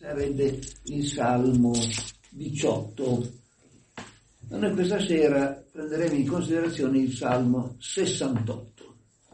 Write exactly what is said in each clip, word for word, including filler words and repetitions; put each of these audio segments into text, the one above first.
sarebbe il Salmo diciotto. Ma noi questa sera prenderemo in considerazione il Salmo sessantotto,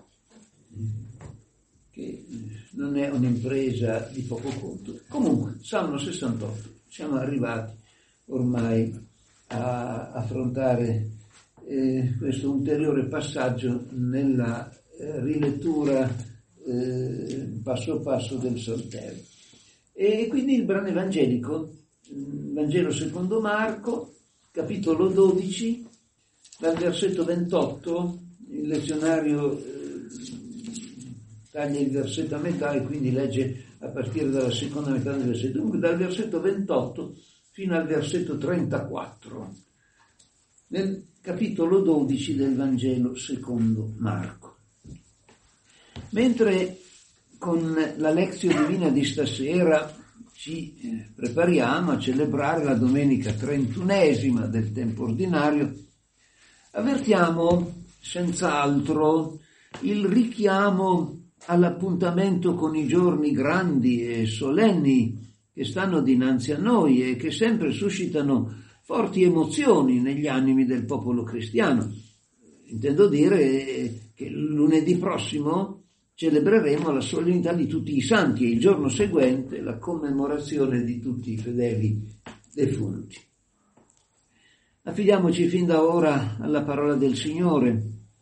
che non è un'impresa di poco conto. Comunque, Salmo sessantotto, siamo arrivati ormai a affrontare eh, questo ulteriore passaggio nella eh, rilettura eh, passo passo del Salterio. E quindi il brano evangelico, il Vangelo secondo Marco, capitolo dodici, dal versetto ventotto, il lezionario eh, taglia il versetto a metà e quindi legge a partire dalla seconda metà del versetto, dunque dal versetto ventotto fino al versetto trentaquattro, nel capitolo dodici del Vangelo secondo Marco. Mentre con la lezione divina di stasera ci prepariamo a celebrare la domenica trentunesima del tempo ordinario, avvertiamo senz'altro il richiamo all'appuntamento con i giorni grandi e solenni che stanno dinanzi a noi e che sempre suscitano forti emozioni negli animi del popolo cristiano. Intendo dire che lunedì prossimo celebreremo la solennità di tutti i santi e il giorno seguente la commemorazione di tutti i fedeli defunti. Affidiamoci fin da ora alla parola del Signore,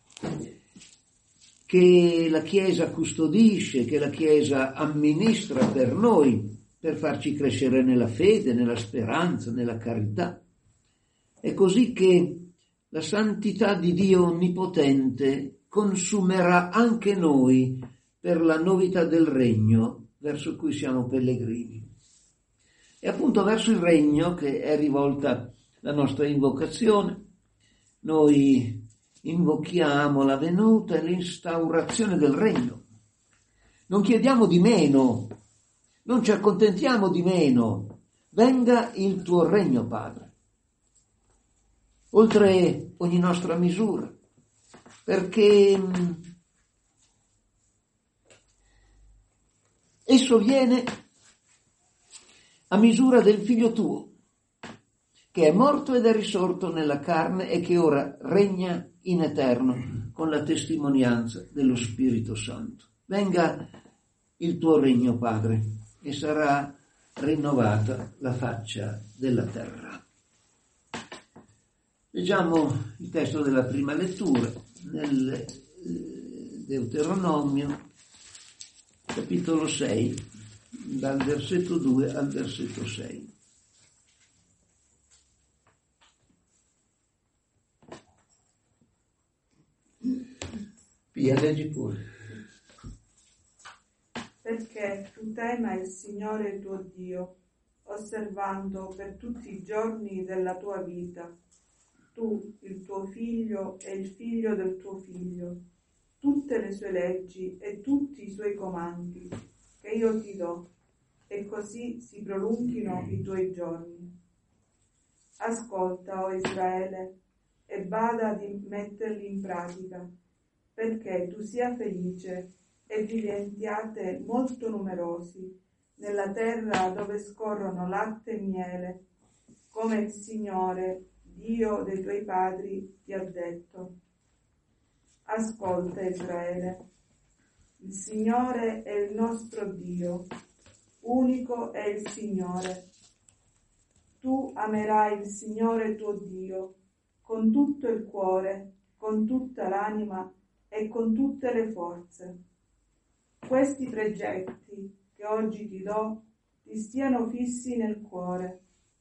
che la Chiesa custodisce, che la Chiesa amministra per noi, per farci crescere nella fede, nella speranza, nella carità. È così che la santità di Dio Onnipotente consumerà anche noi per la novità del regno verso cui siamo pellegrini. E appunto verso il regno che è rivolta la nostra invocazione. Noi invochiamo la venuta e l'instaurazione del regno. Non chiediamo di meno, non ci accontentiamo di meno. Venga il tuo regno, Padre, oltre ogni nostra misura, perché esso viene a misura del Figlio tuo, che è morto ed è risorto nella carne e che ora regna in eterno con la testimonianza dello Spirito Santo. Venga il tuo regno, Padre, e sarà rinnovata la faccia della terra. Leggiamo il testo della prima lettura nel Deuteronomio, capitolo sei, dal versetto due al versetto sei. Pia, leggi pure. Perché tu tema il Signore tuo Dio, osservando per tutti i giorni della tua vita, tu, il tuo figlio e il figlio del tuo figlio, tutte le sue leggi e tutti i suoi comandi che io ti do, e così si prolunghino i tuoi giorni. Ascolta, o Israele, e bada di metterli in pratica, perché tu sia felice e diventiate molto numerosi nella terra dove scorrono latte e miele, come il Signore, Dio dei tuoi padri, ti ha detto. Ascolta, Israele, il Signore è il nostro Dio, unico è il Signore. Tu amerai il Signore tuo Dio con tutto il cuore, con tutta l'anima e con tutte le forze. Questi precetti che oggi ti do ti stiano fissi nel cuore.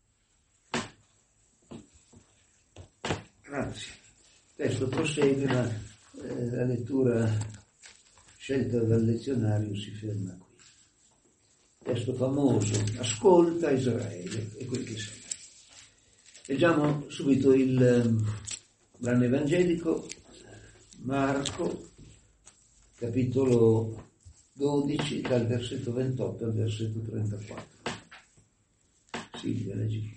Grazie. Il testo prosegue, ma eh, la lettura scelta dal lezionario si ferma qui. Testo famoso, ascolta Israele, è quel che sei. Leggiamo subito il eh, brano evangelico, Marco, capitolo dodici, dal versetto ventotto al versetto trentaquattro. Silvia, leggi.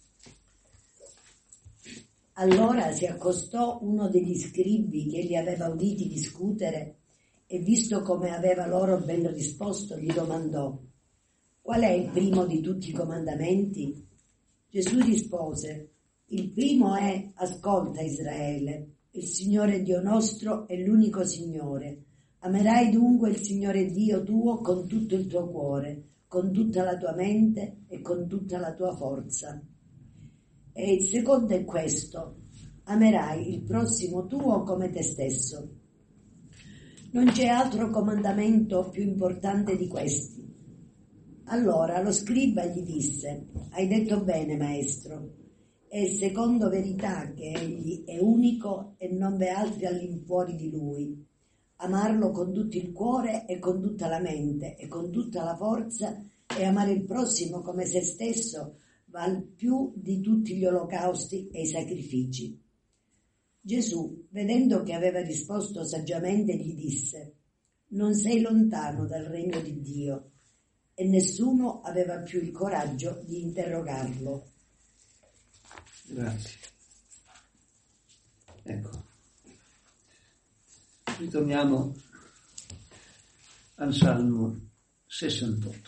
Allora si accostò uno degli scribi che li aveva uditi discutere e, visto come aveva loro ben risposto, gli domandò: qual è il primo di tutti i comandamenti? Gesù rispose: il primo è: ascolta Israele, il Signore Dio nostro è l'unico Signore. Amerai dunque il Signore Dio tuo con tutto il tuo cuore, con tutta la tua mente e con tutta la tua forza. E il secondo è questo: amerai il prossimo tuo come te stesso. Non c'è altro comandamento più importante di questi. Allora lo scriba gli disse: hai detto bene, maestro. È secondo verità che egli è unico e non v'è altri all'infuori di lui. Amarlo con tutto il cuore e con tutta la mente e con tutta la forza, e amare il prossimo come se stesso val più di tutti gli olocausti e i sacrifici. Gesù, vedendo che aveva risposto saggiamente, gli disse: non sei lontano dal regno di Dio. E nessuno aveva più il coraggio di interrogarlo. Grazie. Ecco, ritorniamo al Salmo sessantotto.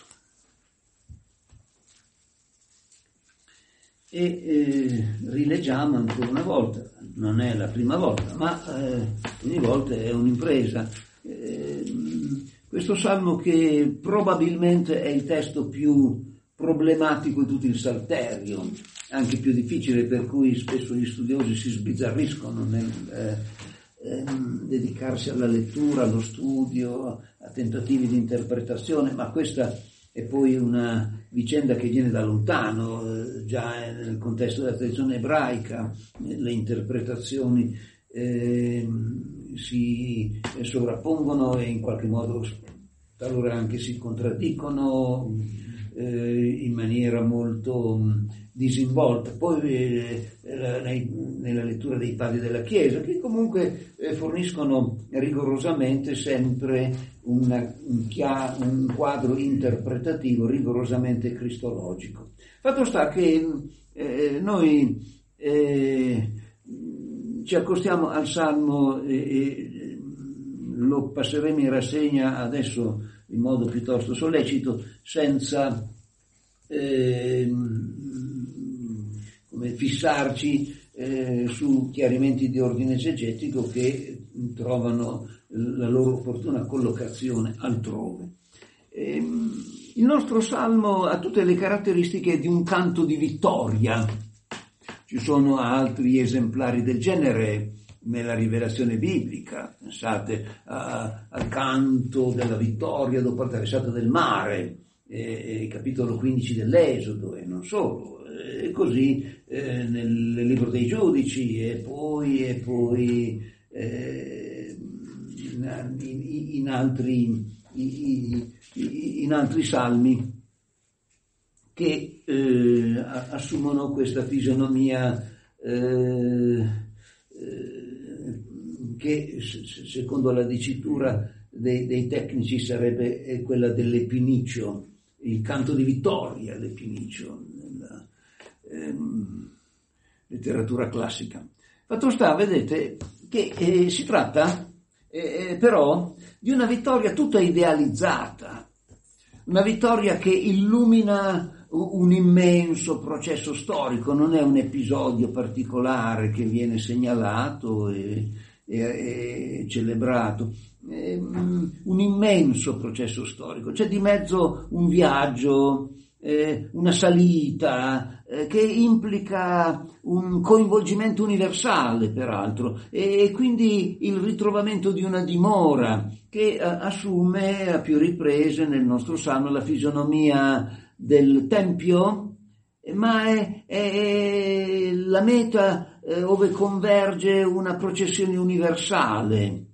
E eh, rileggiamo ancora una volta, non è la prima volta, ma eh, ogni volta è un'impresa. Eh, questo Salmo, che probabilmente è il testo più problematico di tutto il Salterio, anche più difficile, per cui spesso gli studiosi si sbizzarriscono nel eh, eh, dedicarsi alla lettura, allo studio, a tentativi di interpretazione, ma questa è poi una vicenda che viene da lontano, eh, già nel contesto della tradizione ebraica, le interpretazioni eh, si sovrappongono e in qualche modo talora anche si contraddicono eh, in maniera molto mh, disinvolta. Poi eh, nei, nella lettura dei padri della Chiesa, che comunque eh, forniscono rigorosamente sempre una, un, chia, un quadro interpretativo rigorosamente cristologico. Fatto sta che eh, noi eh, ci accostiamo al Salmo e, e lo passeremo in rassegna adesso in modo piuttosto sollecito, senza eh, come fissarci eh, su chiarimenti di ordine esegetico che trovano la loro opportuna collocazione altrove. Eh, il nostro Salmo ha tutte le caratteristiche di un canto di vittoria. Ci sono altri esemplari del genere nella rivelazione biblica. Pensate a, al canto della vittoria dopo la traversata del mare, eh, capitolo quindici dell'Esodo, e non solo, e così eh, nel libro dei Giudici, e poi, e poi eh, in, in, in, altri, in, in altri salmi che eh, assumono questa fisionomia eh, eh, che secondo la dicitura dei, dei tecnici sarebbe quella dell'epinicio, il canto di vittoria, l'epinicio nella ehm, letteratura classica. Fatto sta, vedete, che eh, si tratta eh, però di una vittoria tutta idealizzata, una vittoria che illumina un immenso processo storico, non è un episodio particolare che viene segnalato e, e, e celebrato, è un immenso processo storico. C'è di mezzo un viaggio, eh, una salita eh, che implica un coinvolgimento universale, peraltro, e quindi il ritrovamento di una dimora che eh, assume a più riprese nel nostro Salmo la fisionomia del Tempio, ma è, è la meta eh, ove converge una processione universale,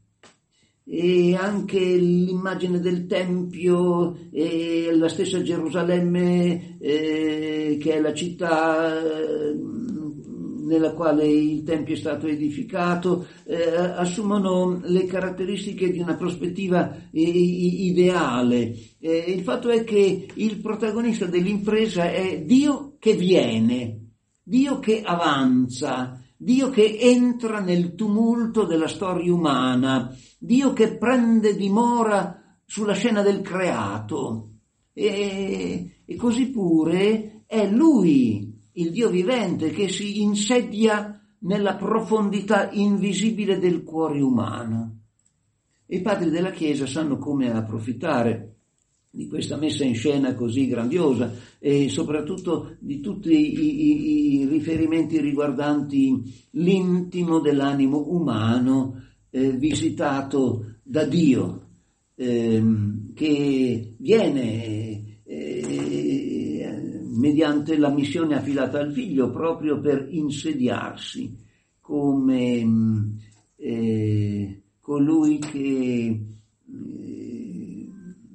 e anche l'immagine del Tempio e la stessa Gerusalemme, eh, che è la città eh, nella quale il Tempio è stato edificato, eh, assumono le caratteristiche di una prospettiva eh, ideale. Eh, il fatto è che il protagonista dell'impresa è Dio che viene, Dio che avanza, Dio che entra nel tumulto della storia umana, Dio che prende dimora sulla scena del creato. E, e così pure è Lui, il Dio vivente, che si insedia nella profondità invisibile del cuore umano. E i padri della Chiesa sanno come approfittare di questa messa in scena così grandiosa e soprattutto di tutti i, i, i riferimenti riguardanti l'intimo dell'animo umano eh, visitato da Dio, eh, che viene eh, mediante la missione affidata al Figlio proprio per insediarsi come eh, colui che eh,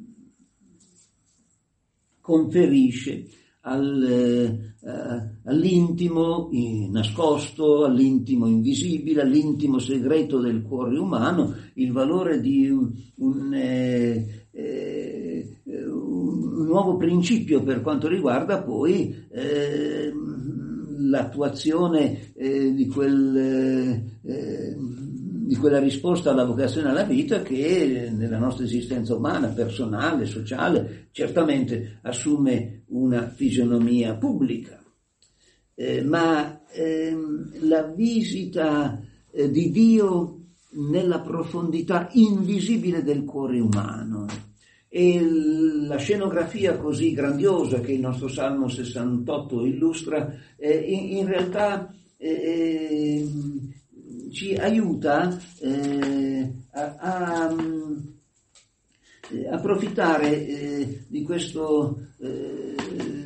conferisce al, eh, all'intimo nascosto, all'intimo invisibile, all'intimo segreto del cuore umano il valore di un, un, eh, eh, un nuovo principio per quanto riguarda poi eh, l'attuazione eh, di quel eh, di quella risposta alla vocazione alla vita che nella nostra esistenza umana, personale, sociale, certamente assume una fisionomia pubblica. Eh, ma ehm, la visita eh, di Dio nella profondità invisibile del cuore umano e la scenografia così grandiosa che il nostro Salmo sessantotto illustra, eh, in, in realtà eh, ci aiuta eh, a, a eh, approfittare eh, di questo eh,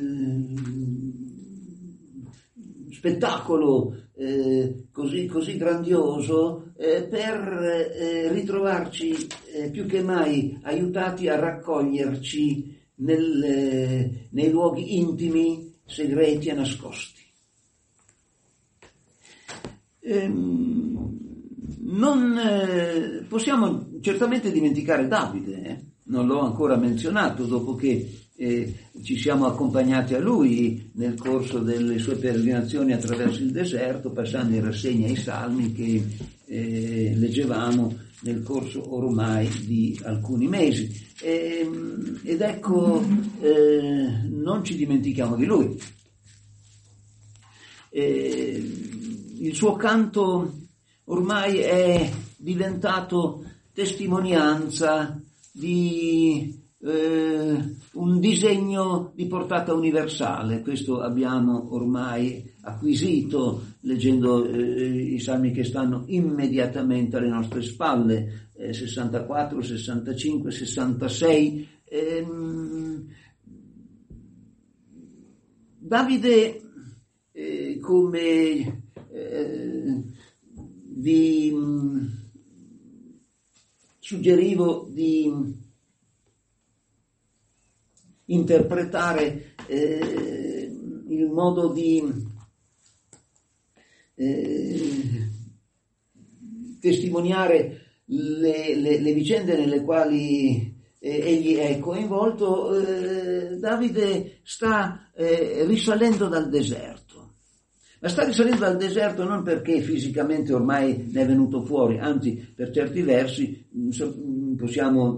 spettacolo eh, così, così grandioso eh, per eh, ritrovarci eh, più che mai aiutati a raccoglierci nel, eh, nei luoghi intimi, segreti e nascosti. Non eh, possiamo certamente dimenticare Davide, eh? Non l'ho ancora menzionato, dopo che eh, ci siamo accompagnati a lui nel corso delle sue peregrinazioni attraverso il deserto, passando in rassegna i salmi che eh, leggevamo nel corso ormai di alcuni mesi. E, ed ecco, eh, non ci dimentichiamo di lui. Eh, il suo canto ormai è diventato testimonianza di eh, un disegno di portata universale. Questo abbiamo ormai acquisito leggendo eh, i salmi che stanno immediatamente alle nostre spalle, eh, sessantaquattro, sessantacinque, sessantasei. Ehm, Davide, eh, come eh, vi mh, suggerivo di interpretare eh, il modo di eh, testimoniare le, le, le vicende nelle quali eh, egli è coinvolto. eh, Davide sta eh, risalendo dal deserto. Ma sta risalendo dal deserto non perché fisicamente ormai ne è venuto fuori, anzi per certi versi possiamo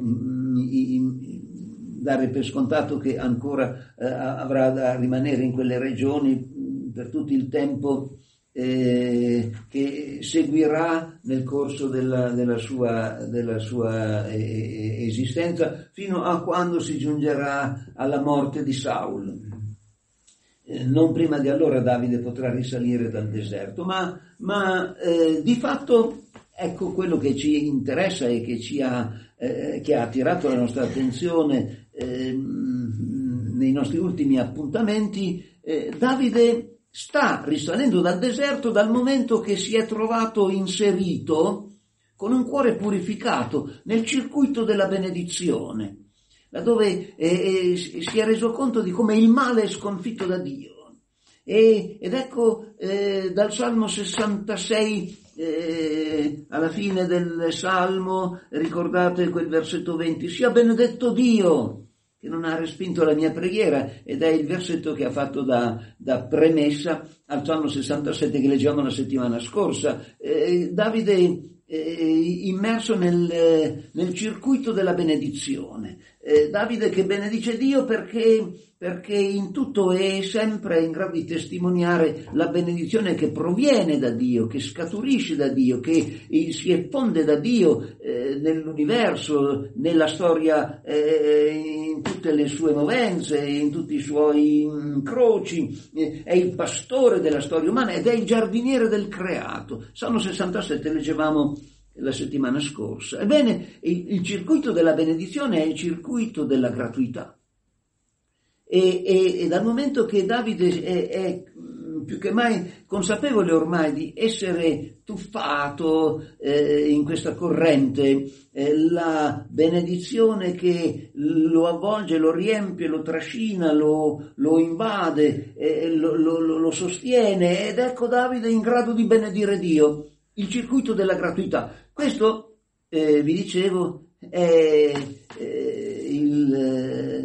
dare per scontato che ancora eh, avrà da rimanere in quelle regioni per tutto il tempo eh, che seguirà nel corso della, della sua, della sua eh, esistenza, fino a quando si giungerà alla morte di Saul. Non prima di allora Davide potrà risalire dal deserto, ma, ma eh, di fatto ecco quello che ci interessa e che ci ha, eh, che ha attirato la nostra attenzione eh, nei nostri ultimi appuntamenti. eh, Davide sta risalendo dal deserto dal momento che si è trovato inserito con un cuore purificato nel circuito della benedizione, laddove eh, si è reso conto di come il male è sconfitto da Dio. E, ed ecco eh, dal Salmo sessantasei eh, alla fine del Salmo, ricordate quel versetto venti, sia benedetto Dio che non ha respinto la mia preghiera, ed è il versetto che ha fatto da, da premessa al Salmo sessantasette che leggiamo la settimana scorsa. Eh, Davide immerso nel, nel circuito della benedizione, Eh, Davide che benedice Dio perché, perché in tutto è sempre in grado di testimoniare la benedizione che proviene da Dio, che scaturisce da Dio, che eh, si effonde da Dio eh, nell'universo, nella storia, eh, in tutte le sue movenze, in tutti i suoi incroci, eh, è il pastore della storia umana ed è il giardiniere del creato. Salmo sessantasette leggevamo la settimana scorsa. Ebbene, il, il circuito della benedizione è il circuito della gratuità. E, e, e dal momento che Davide è, è più che mai consapevole ormai di essere tuffato eh, in questa corrente, eh, la benedizione che lo avvolge, lo riempie, lo trascina, lo, lo invade, eh, lo, lo, lo sostiene, ed ecco Davide in grado di benedire Dio. Il circuito della gratuità. Questo, eh, vi dicevo, è eh, il, eh,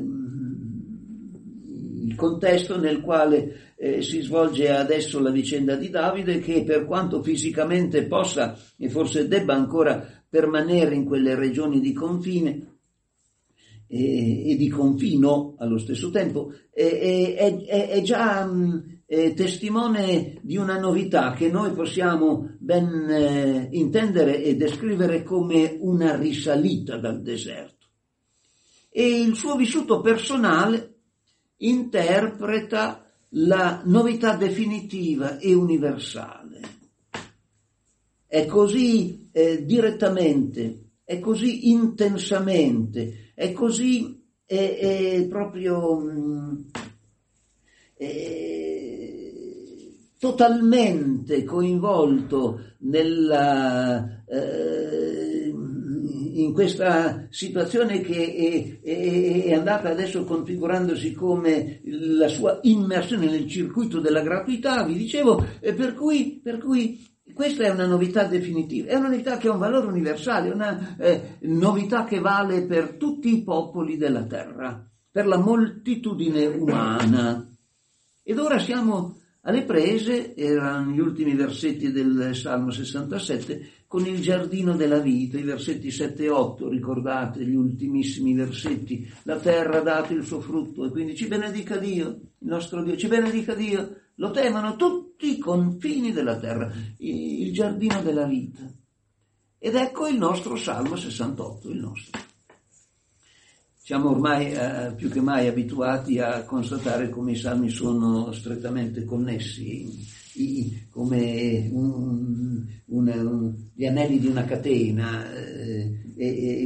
il contesto nel quale eh, si svolge adesso la vicenda di Davide, che per quanto fisicamente possa e forse debba ancora permanere in quelle regioni di confine e, e di confino allo stesso tempo, è, è, è, è già mh, è testimone di una novità che noi possiamo ben eh, intendere e descrivere come una risalita dal deserto. E il suo vissuto personale interpreta la novità definitiva e universale. È così eh, direttamente, è così intensamente, è così è, è proprio mh, è, totalmente coinvolto nella, eh, in questa situazione che è, è, è andata adesso configurandosi come la sua immersione nel circuito della gratuità, vi dicevo, e per cui, per cui questa è una novità definitiva, è una novità che ha un valore universale, una eh, novità che vale per tutti i popoli della terra, per la moltitudine umana. Ed ora siamo alle prese, erano gli ultimi versetti del Salmo sessantasette, con il giardino della vita, i versetti sette e otto, ricordate gli ultimissimi versetti, la terra ha dato il suo frutto, e quindi ci benedica Dio, il nostro Dio, ci benedica Dio, lo temono tutti i confini della terra, il giardino della vita. Ed ecco il nostro Salmo sessantotto, il nostro. Siamo ormai eh, più che mai abituati a constatare come i salmi sono strettamente connessi, i, come un, un, un, gli anelli di una catena. Eh, e,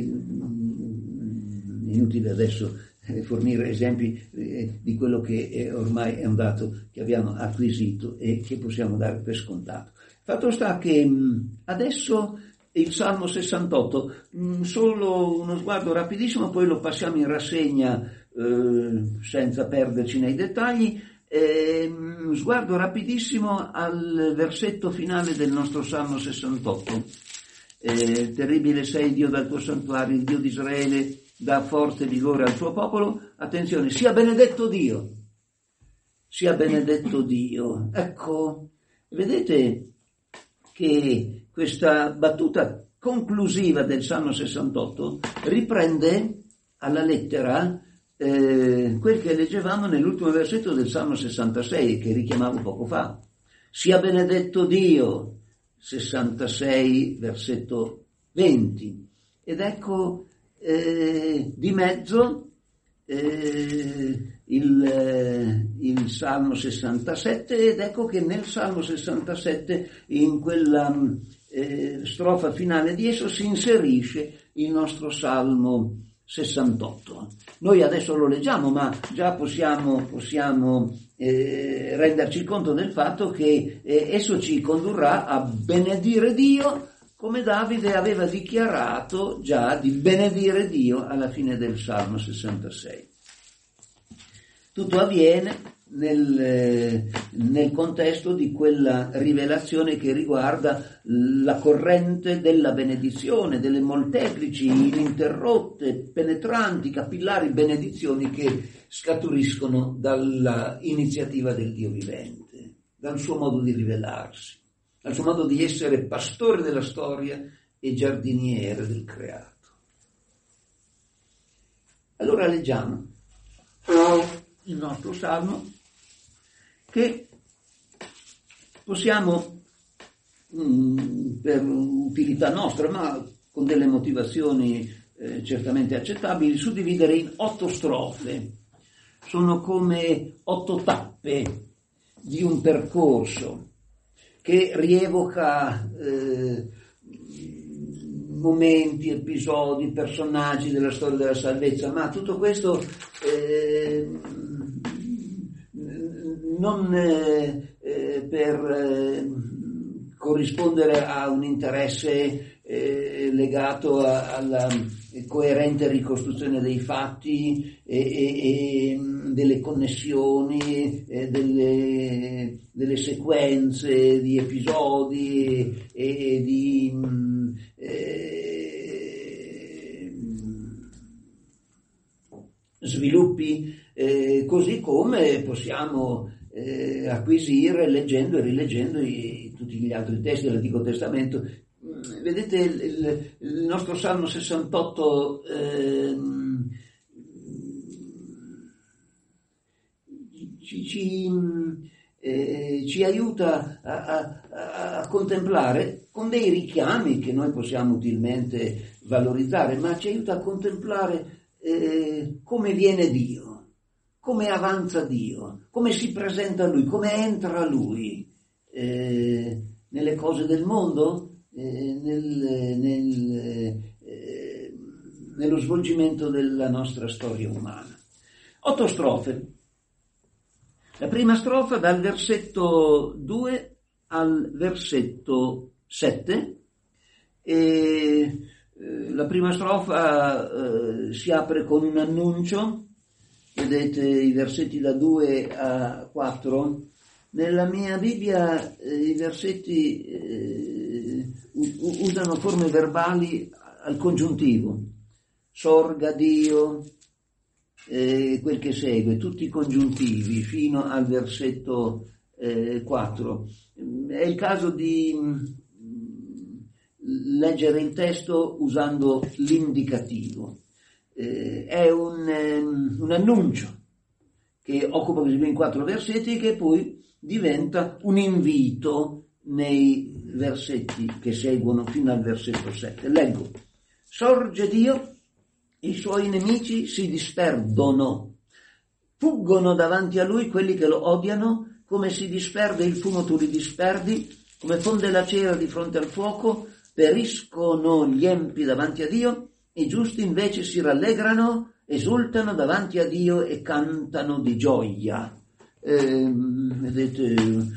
inutile adesso fornire esempi eh, di quello che è ormai è un dato che abbiamo acquisito e che possiamo dare per scontato. Fatto sta che mh, adesso il Salmo sessantotto, mh, solo uno sguardo rapidissimo, poi lo passiamo in rassegna eh, senza perderci nei dettagli. Eh, sguardo rapidissimo al versetto finale del nostro Salmo sessantotto. Eh, terribile sei Dio dal tuo santuario, il Dio di Israele dà forte vigore al suo popolo. Attenzione, sia benedetto Dio, sia benedetto Dio. Ecco, vedete che questa battuta conclusiva del Salmo sessantotto riprende alla lettera eh, quel che leggevamo nell'ultimo versetto del Salmo sessantasei, che richiamavo poco fa. Sia benedetto Dio, sessantasei, versetto venti. Ed ecco eh, di mezzo eh, il, eh, il Salmo sessantasette, ed ecco che nel Salmo sessantasette, in quella eh, strofa finale di esso, si inserisce il nostro Salmo sessantotto. Noi adesso lo leggiamo, ma già possiamo, possiamo eh, renderci conto del fatto che eh, esso ci condurrà a benedire Dio, come Davide aveva dichiarato già di benedire Dio alla fine del Salmo sessantasei. Tutto avviene nel, nel contesto di quella rivelazione che riguarda la corrente della benedizione, delle molteplici, ininterrotte, penetranti, capillari benedizioni che scaturiscono dalla iniziativa del Dio vivente, dal suo modo di rivelarsi, dal suo modo di essere pastore della storia e giardiniere del creato. Allora leggiamo il nostro salmo, che possiamo, mh, per utilità nostra, ma con delle motivazioni eh, certamente accettabili, suddividere in otto strofe. Sono come otto tappe di un percorso che rievoca eh, momenti, episodi, personaggi della storia della salvezza, ma tutto questo eh, non eh, eh, per eh, corrispondere a un interesse eh, legato a, alla coerente ricostruzione dei fatti e, e, e delle connessioni, e delle, delle sequenze di episodi e, e di eh, sviluppi, eh, così come possiamo eh, acquisire leggendo e rileggendo i, tutti gli altri testi dell'Antico Testamento. Vedete, il, il, il nostro Salmo sessantotto eh, ci, ci, eh, ci aiuta a, a, a contemplare con dei richiami che noi possiamo utilmente valorizzare, ma ci aiuta a contemplare eh, come viene Dio, come avanza Dio, come si presenta Lui, come entra Lui eh, nelle cose del mondo, eh, nel, nel, eh, nello svolgimento della nostra storia umana. Otto strofe. La prima strofa dal versetto due al versetto sette. E eh, la prima strofa eh, si apre con un annuncio. Vedete i versetti da due a quattro. Nella mia Bibbia eh, i versetti eh, usano forme verbali al congiuntivo. Sorga Dio, eh, quel che segue, tutti i congiuntivi fino al versetto eh, quattro. È il caso di leggere il testo usando l'indicativo. Eh, è un, um, un annuncio che occupa così ben quattro versetti, che poi diventa un invito nei versetti che seguono fino al versetto sette. Leggo: sorge Dio, i suoi nemici si disperdono, fuggono davanti a lui quelli che lo odiano, come si disperde il fumo tu li disperdi, come fonde la cera di fronte al fuoco, periscono gli empi davanti a Dio, i giusti invece si rallegrano, esultano davanti a Dio e cantano di gioia. Eh, vedete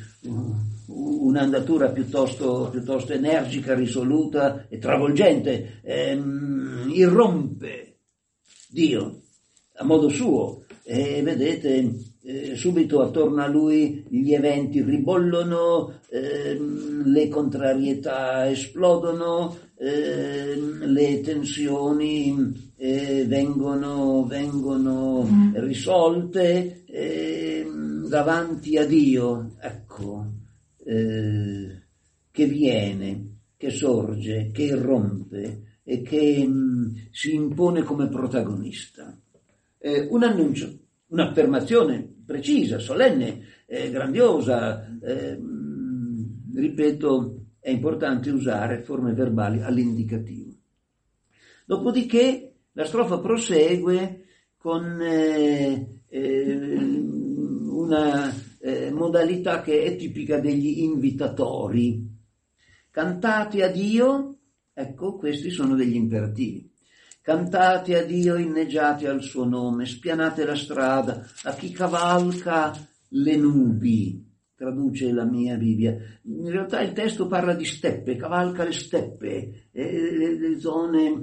un'andatura piuttosto, piuttosto energica, risoluta e travolgente. Eh, irrompe Dio a modo suo e vedete eh, subito attorno a lui gli eventi ribollono, eh, le contrarietà esplodono, eh, le tensioni eh, vengono, vengono risolte eh, davanti a Dio, ecco, eh, che viene, che sorge, che irrompe e che mh, si impone come protagonista. Eh, un annuncio, un'affermazione precisa, solenne, eh, grandiosa, eh, mh, ripeto, è importante usare forme verbali all'indicativo. Dopodiché la strofa prosegue con eh, eh, una eh, modalità che è tipica degli invitatori. Cantate a Dio, ecco, questi sono degli imperativi. Cantate a Dio, inneggiate al suo nome, spianate la strada a chi cavalca le nubi, traduce la mia Bibbia. In realtà il testo parla di steppe, cavalca le steppe, eh, le, le zone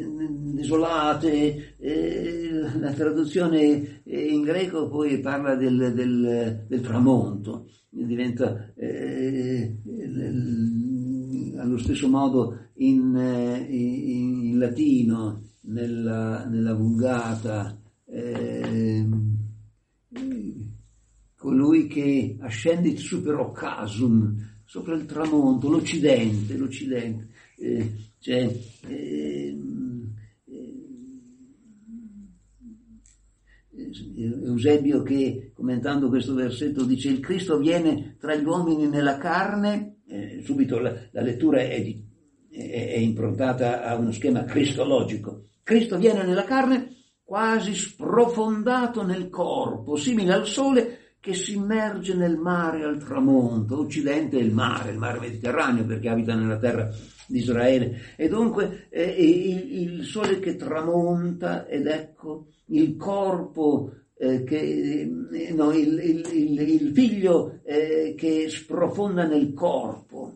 desolate. Eh, la traduzione in greco poi parla del, del, del tramonto, diventa eh, allo stesso modo in, in, in latino, nella, nella Vulgata, eh, colui che ascendit super occasum, sopra il tramonto, l'Occidente, l'Occidente, eh, cioè, eh, Eusebio che, commentando questo versetto, dice: il Cristo viene tra gli uomini nella carne. Eh, subito la, la lettura è, di, è, è improntata a uno schema cristologico. Cristo viene nella carne quasi sprofondato nel corpo, simile al sole che si immerge nel mare al tramonto. Occidente è il mare, il mare Mediterraneo, perché abita nella terra di Israele. E dunque eh, il, il sole che tramonta, ed ecco il corpo eh, che eh, no, il, il, il, il figlio eh, che sprofonda nel corpo.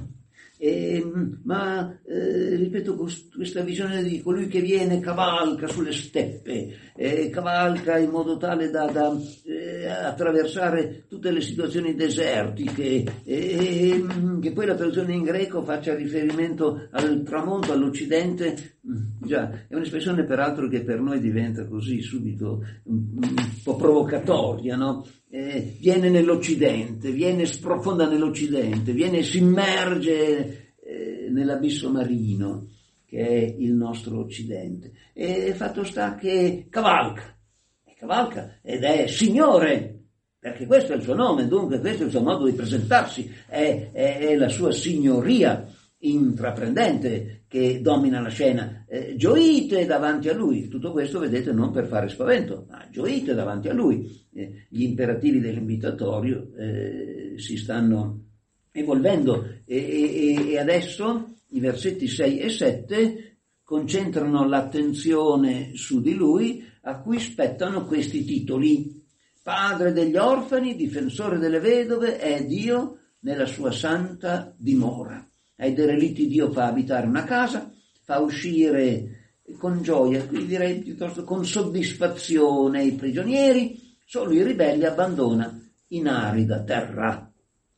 Eh, ma eh, ripeto, questa visione di colui che viene, cavalca sulle steppe, eh, cavalca in modo tale da, da eh, attraversare tutte le situazioni desertiche, eh, che poi la traduzione in greco faccia riferimento al tramonto, all'occidente. Già, è un'espressione peraltro che per noi diventa così subito un, un po' provocatoria, no? Eh, viene nell'Occidente, viene sprofonda nell'Occidente, viene si immerge eh, nell'abisso marino che è il nostro Occidente. E fatto sta che cavalca, cavalca ed è Signore, perché questo è il suo nome, dunque questo è il suo modo di presentarsi, è, è, è la sua signoria intraprendente che domina la scena. Eh, gioite davanti a lui, tutto questo vedete non per fare spavento, ma gioite davanti a lui. Eh, gli imperativi dell'invitatorio eh, si stanno evolvendo e, e, e adesso i versetti sei e sette concentrano l'attenzione su di lui, a cui spettano questi titoli: Padre degli orfani, difensore delle vedove, è Dio nella sua santa dimora. Ai derelitti Dio fa abitare una casa, fa uscire con gioia, qui direi piuttosto con soddisfazione, i prigionieri, solo i ribelli abbandona in arida terra.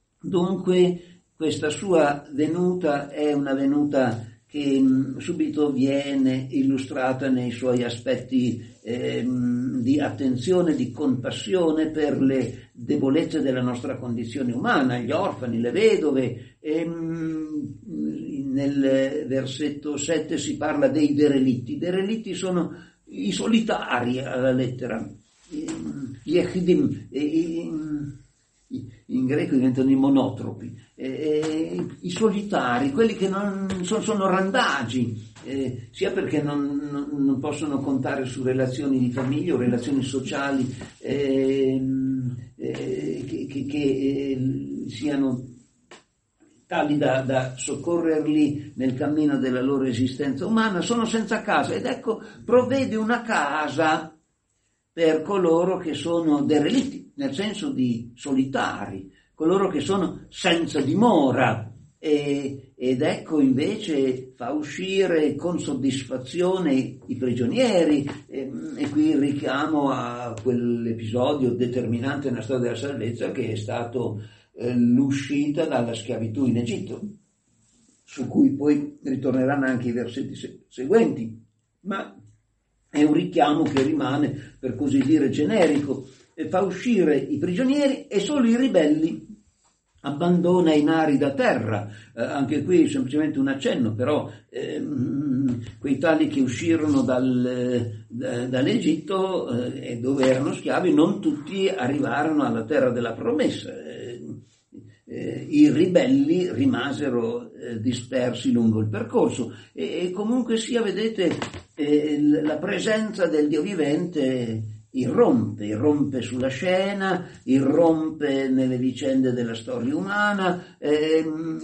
Dunque questa sua venuta è una venuta che mh, subito viene illustrata nei suoi aspetti eh, mh, di attenzione, di compassione per le debolezze della nostra condizione umana, gli orfani, le vedove. E, mh, nel versetto sette si parla dei derelitti. I derelitti sono i solitari alla lettera, gli echidim, in greco diventano i monotropi, eh, i solitari, quelli che non sono, sono randagi, eh, sia perché non, non, non possono contare su relazioni di famiglia o relazioni sociali eh, eh, che, che, che eh, siano tali da, da soccorrerli nel cammino della loro esistenza umana, sono senza casa, ed ecco provvede una casa per coloro che sono derelitti, nel senso di solitari, coloro che sono senza dimora, e, ed ecco invece fa uscire con soddisfazione i prigionieri, e, e qui richiamo a quell'episodio determinante nella storia della salvezza che è stato eh, l'uscita dalla schiavitù in Egitto, su cui poi ritorneranno anche i versetti se- seguenti, ma è un richiamo che rimane, per così dire, generico. Fa uscire i prigionieri e solo i ribelli abbandona in arida terra. Eh, anche qui semplicemente un accenno, però ehm, quei tali che uscirono dal, da, dall'Egitto eh, dove erano schiavi, non tutti arrivarono alla terra della promessa. Eh, eh, i ribelli rimasero eh, dispersi lungo il percorso e, e comunque sia, vedete, eh, la presenza del Dio vivente irrompe, irrompe sulla scena, irrompe nelle vicende della storia umana, eh,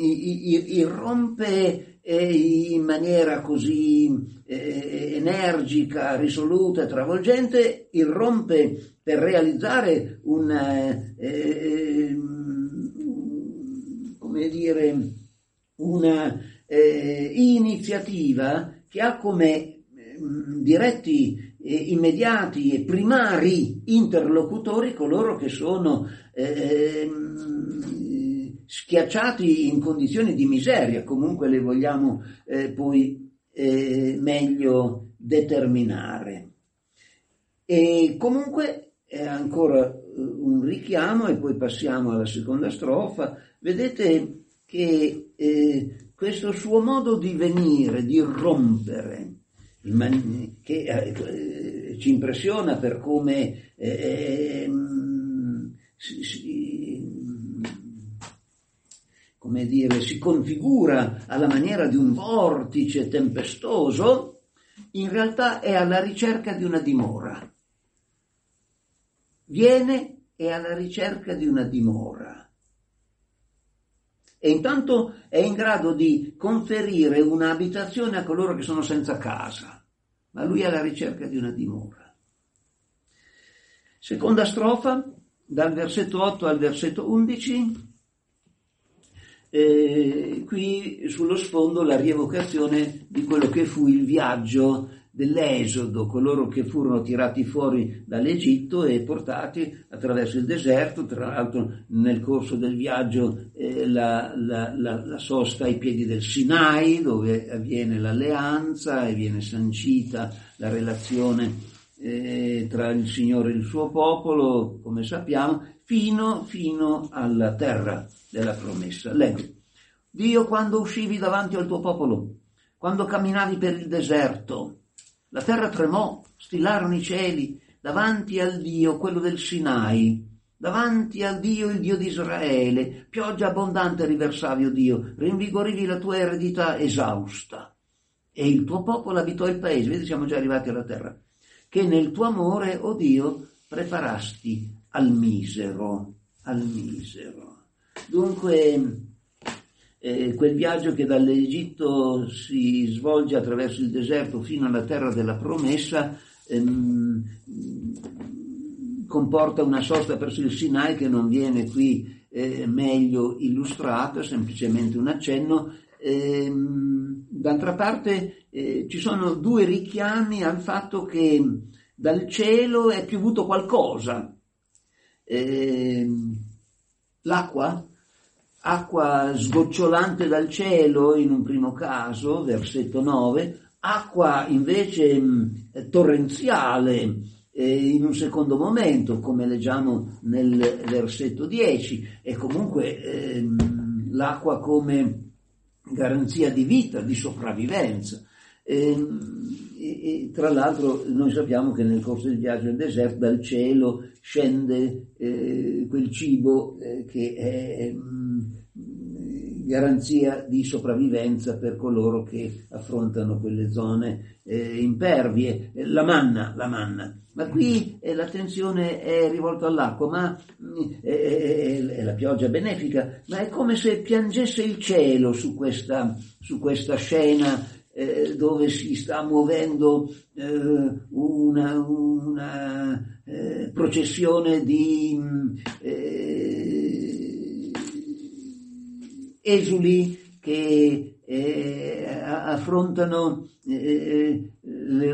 irrompe eh, in maniera così eh, energica, risoluta, travolgente, irrompe per realizzare una, eh, come dire, una eh, iniziativa che ha come eh, diretti immediati e primari interlocutori coloro che sono eh, schiacciati in condizioni di miseria, comunque le vogliamo eh, poi eh, meglio determinare. E comunque è ancora un richiamo e poi passiamo alla seconda strofa. Vedete che eh, questo suo modo di venire, di irrompere, che eh, eh, ci impressiona per come eh, si, si, come dire, si configura alla maniera di un vortice tempestoso, in realtà è alla ricerca di una dimora. Viene e alla ricerca di una dimora. E intanto è in grado di conferire un'abitazione a coloro che sono senza casa, ma lui è alla ricerca di una dimora. Seconda strofa, dal versetto otto al versetto undici, eh, qui sullo sfondo la rievocazione di quello che fu il viaggio dell'Esodo, coloro che furono tirati fuori dall'Egitto e portati attraverso il deserto. Tra l'altro nel corso del viaggio eh, la, la, la, la sosta ai piedi del Sinai, dove avviene l'alleanza e viene sancita la relazione eh, tra il Signore e il suo popolo, come sappiamo, fino, fino alla terra della promessa. Leggo: Dio, quando uscivi davanti al tuo popolo, quando camminavi per il deserto, la terra tremò, stillarono i cieli, davanti al Dio, quello del Sinai, davanti al Dio, il Dio di Israele, pioggia abbondante riversavi, o Dio, rinvigorivi la tua eredità esausta, e il tuo popolo abitò il paese. Vedi, siamo già arrivati alla terra, che nel tuo amore, o Dio, preparasti al misero, al misero. Dunque, Eh, quel viaggio che dall'Egitto si svolge attraverso il deserto fino alla terra della promessa ehm, comporta una sosta presso il Sinai che non viene qui eh, meglio illustrata, semplicemente un accenno. Ehm, d'altra parte eh, ci sono due richiami al fatto che dal cielo è piovuto qualcosa. Ehm, l'acqua acqua sgocciolante dal cielo in un primo caso, versetto nove, acqua invece mh, torrenziale eh, in un secondo momento, come leggiamo nel versetto dieci, e comunque ehm, l'acqua come garanzia di vita, di sopravvivenza. E, e, tra l'altro noi sappiamo che nel corso del viaggio nel deserto dal cielo scende eh, quel cibo eh, che è mh, garanzia di sopravvivenza per coloro che affrontano quelle zone eh, impervie, la manna, la manna. Ma qui eh, l'attenzione è rivolta all'acqua, ma è, è, è la pioggia benefica, ma è come se piangesse il cielo su questa, su questa scena eh, dove si sta muovendo eh, una, una eh, processione di eh, esuli che eh, affrontano eh, le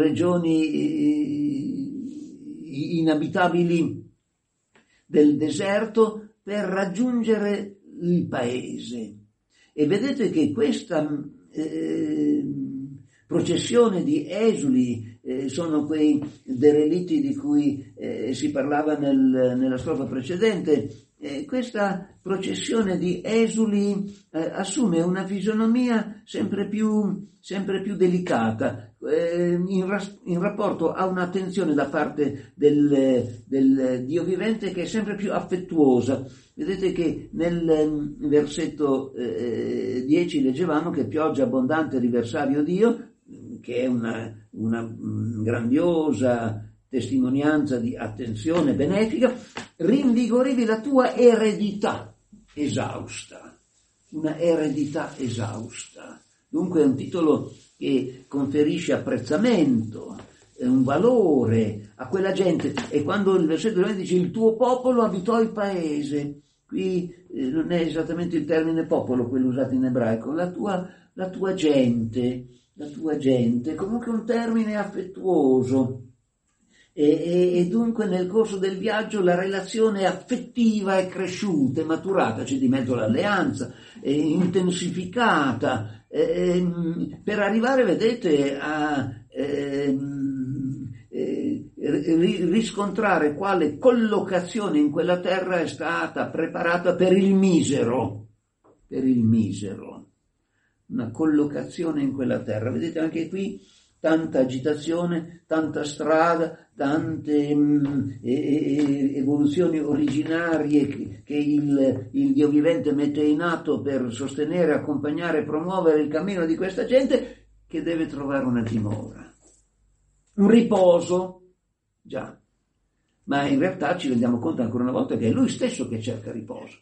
regioni inabitabili del deserto per raggiungere il paese. E vedete che questa eh, processione di esuli eh, sono quei derelitti di cui eh, si parlava nel, nella strofa precedente. Eh, questa processione di esuli eh, assume una fisionomia sempre più, sempre più delicata eh, in, ras- in rapporto a un'attenzione da parte del, del Dio vivente che è sempre più affettuosa. Vedete che nel versetto eh, dieci leggevamo che pioggia abbondante riversavi, o Dio, che è una, una mh, grandiosa testimonianza di attenzione benefica, rinvigorivi la tua eredità esausta, una eredità esausta. Dunque è un titolo che conferisce apprezzamento, un valore a quella gente. E quando il versetto due dice il tuo popolo abitò il paese, qui eh, non è esattamente il termine popolo quello usato in ebraico, la tua, la tua gente, la tua gente, comunque un termine affettuoso. E, e, e dunque nel corso del viaggio la relazione affettiva è cresciuta, è maturata, c'è di mezzo l'alleanza, è intensificata, eh, per arrivare, vedete, a eh, eh, riscontrare quale collocazione in quella terra è stata preparata per il misero, per il misero, una collocazione in quella terra. Vedete anche qui tanta agitazione, tanta strada, tante mh, evoluzioni originarie che, che il, il Dio vivente mette in atto per sostenere, accompagnare e promuovere il cammino di questa gente che deve trovare una dimora, un riposo, già, ma in realtà ci rendiamo conto ancora una volta che è lui stesso che cerca riposo.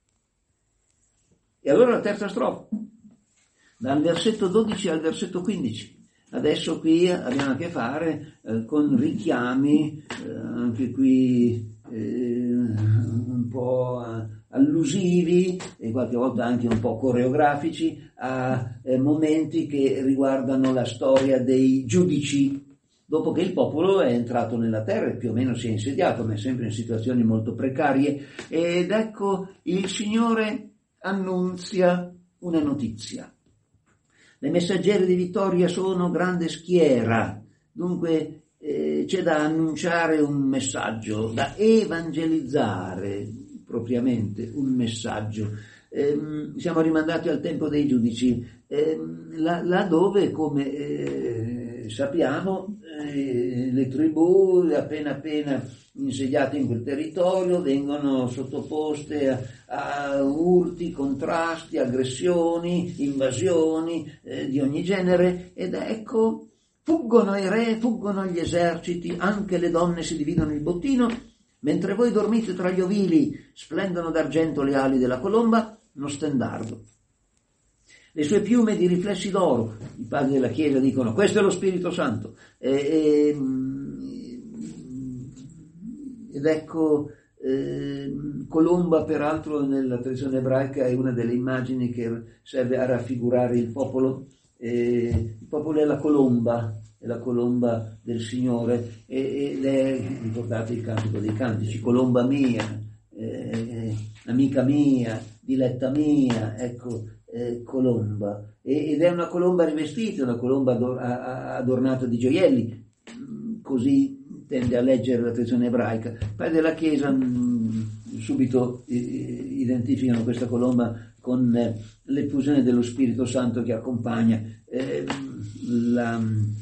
E allora la terza strofa, dal versetto dodici al versetto quindici. Adesso qui abbiamo a che fare eh, con richiami, eh, anche qui eh, un po' allusivi e qualche volta anche un po' coreografici a eh, momenti che riguardano la storia dei giudici, dopo che il popolo è entrato nella terra e più o meno si è insediato, ma è sempre in situazioni molto precarie. Ed ecco, il Signore annunzia una notizia. Le messaggeri di vittoria sono grande schiera, dunque eh, c'è da annunciare un messaggio, da evangelizzare propriamente un messaggio. Eh, siamo rimandati al tempo dei giudici, eh, là, là dove, come eh, sappiamo, eh, le tribù appena appena insediate in quel territorio vengono sottoposte a, a urti, contrasti, aggressioni, invasioni eh, di ogni genere, ed ecco, fuggono i re, fuggono gli eserciti, anche le donne si dividono il bottino, mentre voi dormite tra gli ovili, splendono d'argento le ali della colomba, uno stendardo. Le sue piume di riflessi d'oro, i padri della Chiesa dicono, questo è lo Spirito Santo. E, e, ed ecco, eh, colomba peraltro nella tradizione ebraica è una delle immagini che serve a raffigurare il popolo. Eh, il popolo è la colomba, è la colomba del Signore, ed è, ricordate il cantico dei cantici, colomba mia, eh, amica mia, diletta mia, ecco, eh, colomba, ed è una colomba rivestita, una colomba adornata di gioielli, così tende a leggere la tradizione ebraica. I padri della Chiesa mh, subito eh, identificano questa colomba con eh, l'effusione dello Spirito Santo che accompagna eh, la,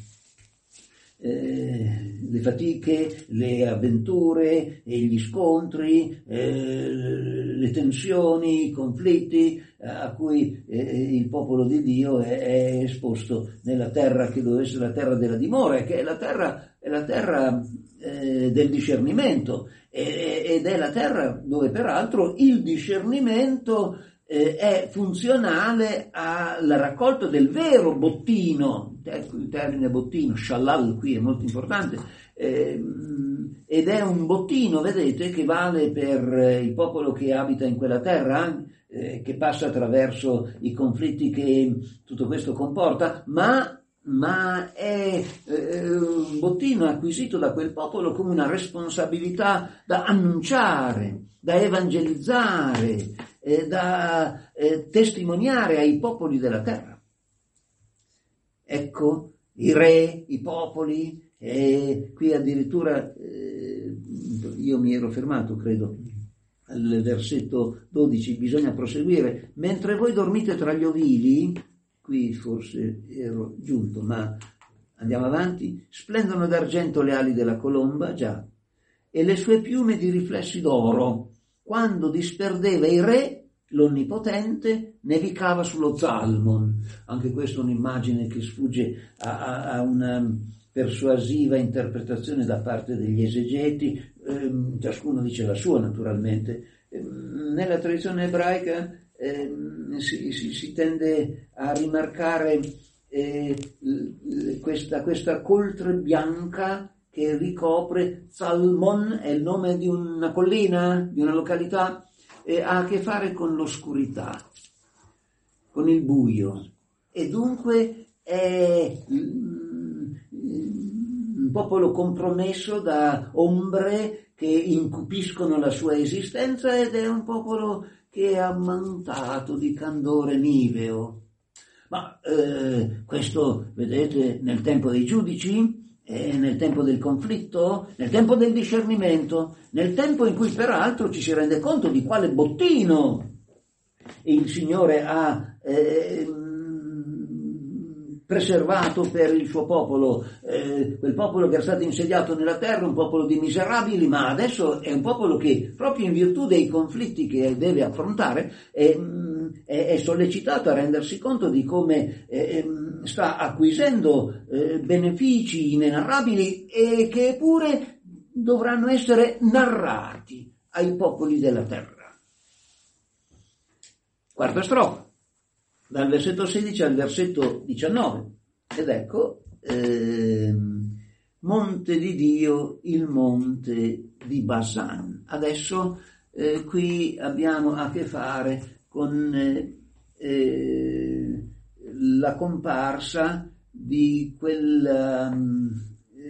eh, le fatiche, le avventure e gli scontri, eh, le tensioni, i conflitti eh, a cui eh, il popolo di Dio è, è esposto nella terra che doveva essere la terra della dimora, che è la terra, è la terra eh, del discernimento, eh, ed è la terra dove peraltro il discernimento eh, è funzionale alla raccolta del vero bottino. Il termine bottino, shalal, qui è molto importante, eh, ed è un bottino, vedete, che vale per il popolo che abita in quella terra, eh, che passa attraverso i conflitti che tutto questo comporta, ma ma è eh, un bottino acquisito da quel popolo come una responsabilità da annunciare, da evangelizzare, eh, da eh, testimoniare ai popoli della terra. Ecco, i re, i popoli, e qui addirittura eh, io mi ero fermato, credo, al versetto dodici, bisogna proseguire, mentre voi dormite tra gli ovili, qui forse ero giunto, ma andiamo avanti, splendono d'argento le ali della colomba, già, e le sue piume di riflessi d'oro, quando disperdeva i re, l'Onnipotente nevicava sullo Zalmon. Anche questa è un'immagine che sfugge a, a, a una persuasiva interpretazione da parte degli esegeti, ehm, ciascuno dice la sua naturalmente. Ehm, nella tradizione ebraica ehm, si, si, si tende a rimarcare eh, questa, questa coltre bianca che ricopre. Zalmon è il nome di una collina, di una località, e ha a che fare con l'oscurità, con il buio, e dunque è un popolo compromesso da ombre che incupiscono la sua esistenza, ed è un popolo che è ammantato di candore niveo. Ma eh, questo, vedete, nel tempo dei giudici, eh, nel tempo del conflitto, nel tempo del discernimento, nel tempo in cui peraltro ci si rende conto di quale bottino il Signore ha eh, preservato per il suo popolo, eh, quel popolo che era stato insediato nella terra, un popolo di miserabili, ma adesso è un popolo che proprio in virtù dei conflitti che deve affrontare è, è, è sollecitato a rendersi conto di come eh, sta acquisendo eh, benefici inenarrabili e che pure dovranno essere narrati ai popoli della terra. Quarta strofa, dal versetto sedici al versetto diciannove, ed ecco, eh, monte di Dio, il monte di Basan. Adesso eh, qui abbiamo a che fare con eh, eh, la comparsa di quel, um,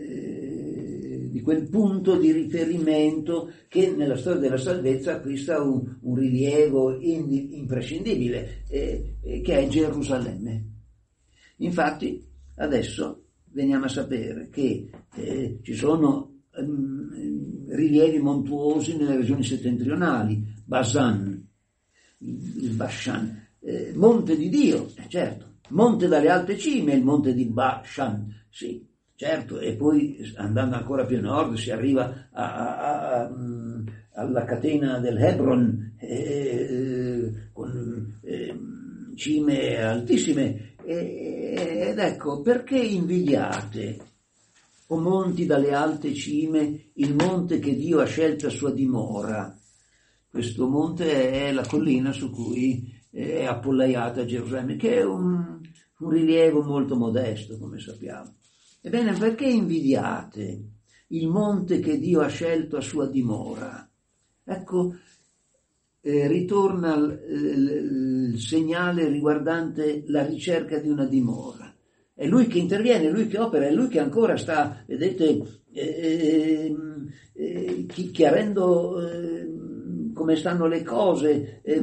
eh, di quel punto di riferimento che nella storia della salvezza acquista un, un rilievo indi, imprescindibile, eh, eh, che è Gerusalemme. Infatti adesso veniamo a sapere che eh, ci sono um, rilievi montuosi nelle regioni settentrionali, Basan, il Bashan, eh, monte di Dio, eh, certo, monte dalle alte cime, il monte di Bashan, sì, certo, e poi andando ancora più a nord si arriva a, a, a, alla catena del Hebron, eh, con eh, cime altissime, eh, ed ecco, perché invidiate, o monti dalle alte cime, il monte che Dio ha scelto a sua dimora? Questo monte è la collina su cui è appollaiata Gerusalemme, che è un, un rilievo molto modesto, come sappiamo. Ebbene, perché invidiate il monte che Dio ha scelto a sua dimora? Ecco, eh, ritorna il, il, il segnale riguardante la ricerca di una dimora. È Lui che interviene, è Lui che opera, è Lui che ancora sta, vedete, eh, eh, chiarendo eh, come stanno le cose, eh,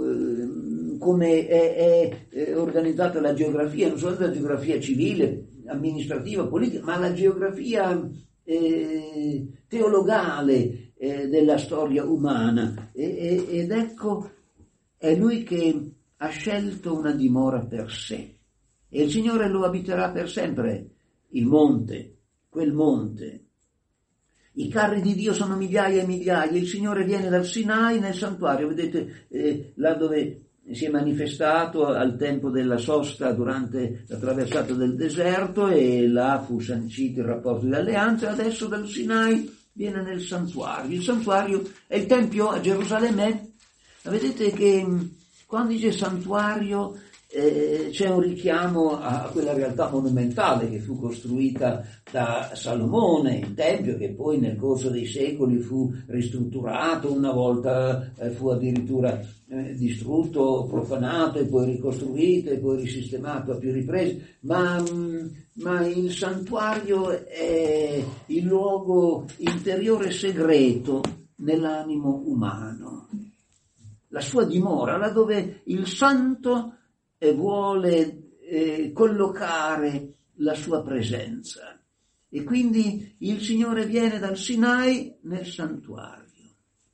come è, è organizzata la geografia, non solo la geografia civile, amministrativa, politica, ma la geografia eh, teologale eh, della storia umana. E, e, ed ecco, è Lui che ha scelto una dimora per sé. E il Signore lo abiterà per sempre, il monte, quel monte. I carri di Dio sono migliaia e migliaia, il Signore viene dal Sinai nel santuario, vedete eh, là dove si è manifestato al tempo della sosta durante la traversata del deserto, e là fu sancito il rapporto di alleanza. Adesso dal Sinai viene nel santuario. Il santuario è il Tempio a Gerusalemme. Vedete che quando dice santuario eh, c'è un richiamo a quella realtà monumentale che fu costruita da Salomone, il Tempio, che poi nel corso dei secoli fu ristrutturato, una volta eh, fu addirittura eh, distrutto, profanato e poi ricostruito e poi risistemato a più riprese, ma, ma il santuario è il luogo interiore segreto nell'animo umano, la sua dimora, là dove il santo e vuole eh, collocare la sua presenza. E quindi il Signore viene dal Sinai nel santuario.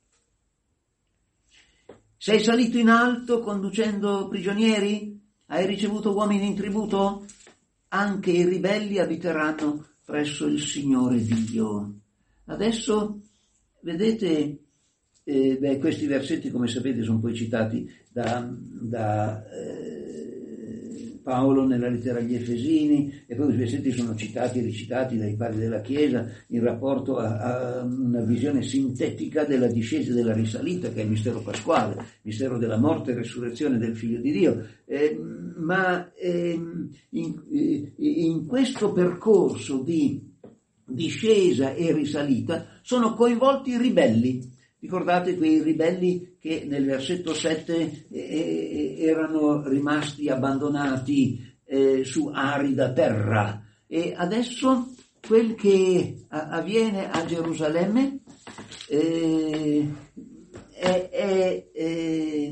Sei salito in alto conducendo prigionieri? Hai ricevuto uomini in tributo? Anche i ribelli abiteranno presso il Signore Dio. Adesso, vedete, eh, beh, questi versetti, come sapete, sono poi citati da... da eh, Paolo nella lettera agli Efesini, e poi questi versetti sono citati e recitati dai padri della Chiesa in rapporto a, a una visione sintetica della discesa e della risalita, che è il mistero pasquale, il mistero della morte e resurrezione del Figlio di Dio. Eh, ma eh, in, in questo percorso di discesa e risalita sono coinvolti i ribelli. Ricordate quei ribelli che nel versetto sette eh, erano rimasti abbandonati eh, su arida terra, e adesso quel che a- avviene a Gerusalemme eh, è, è, è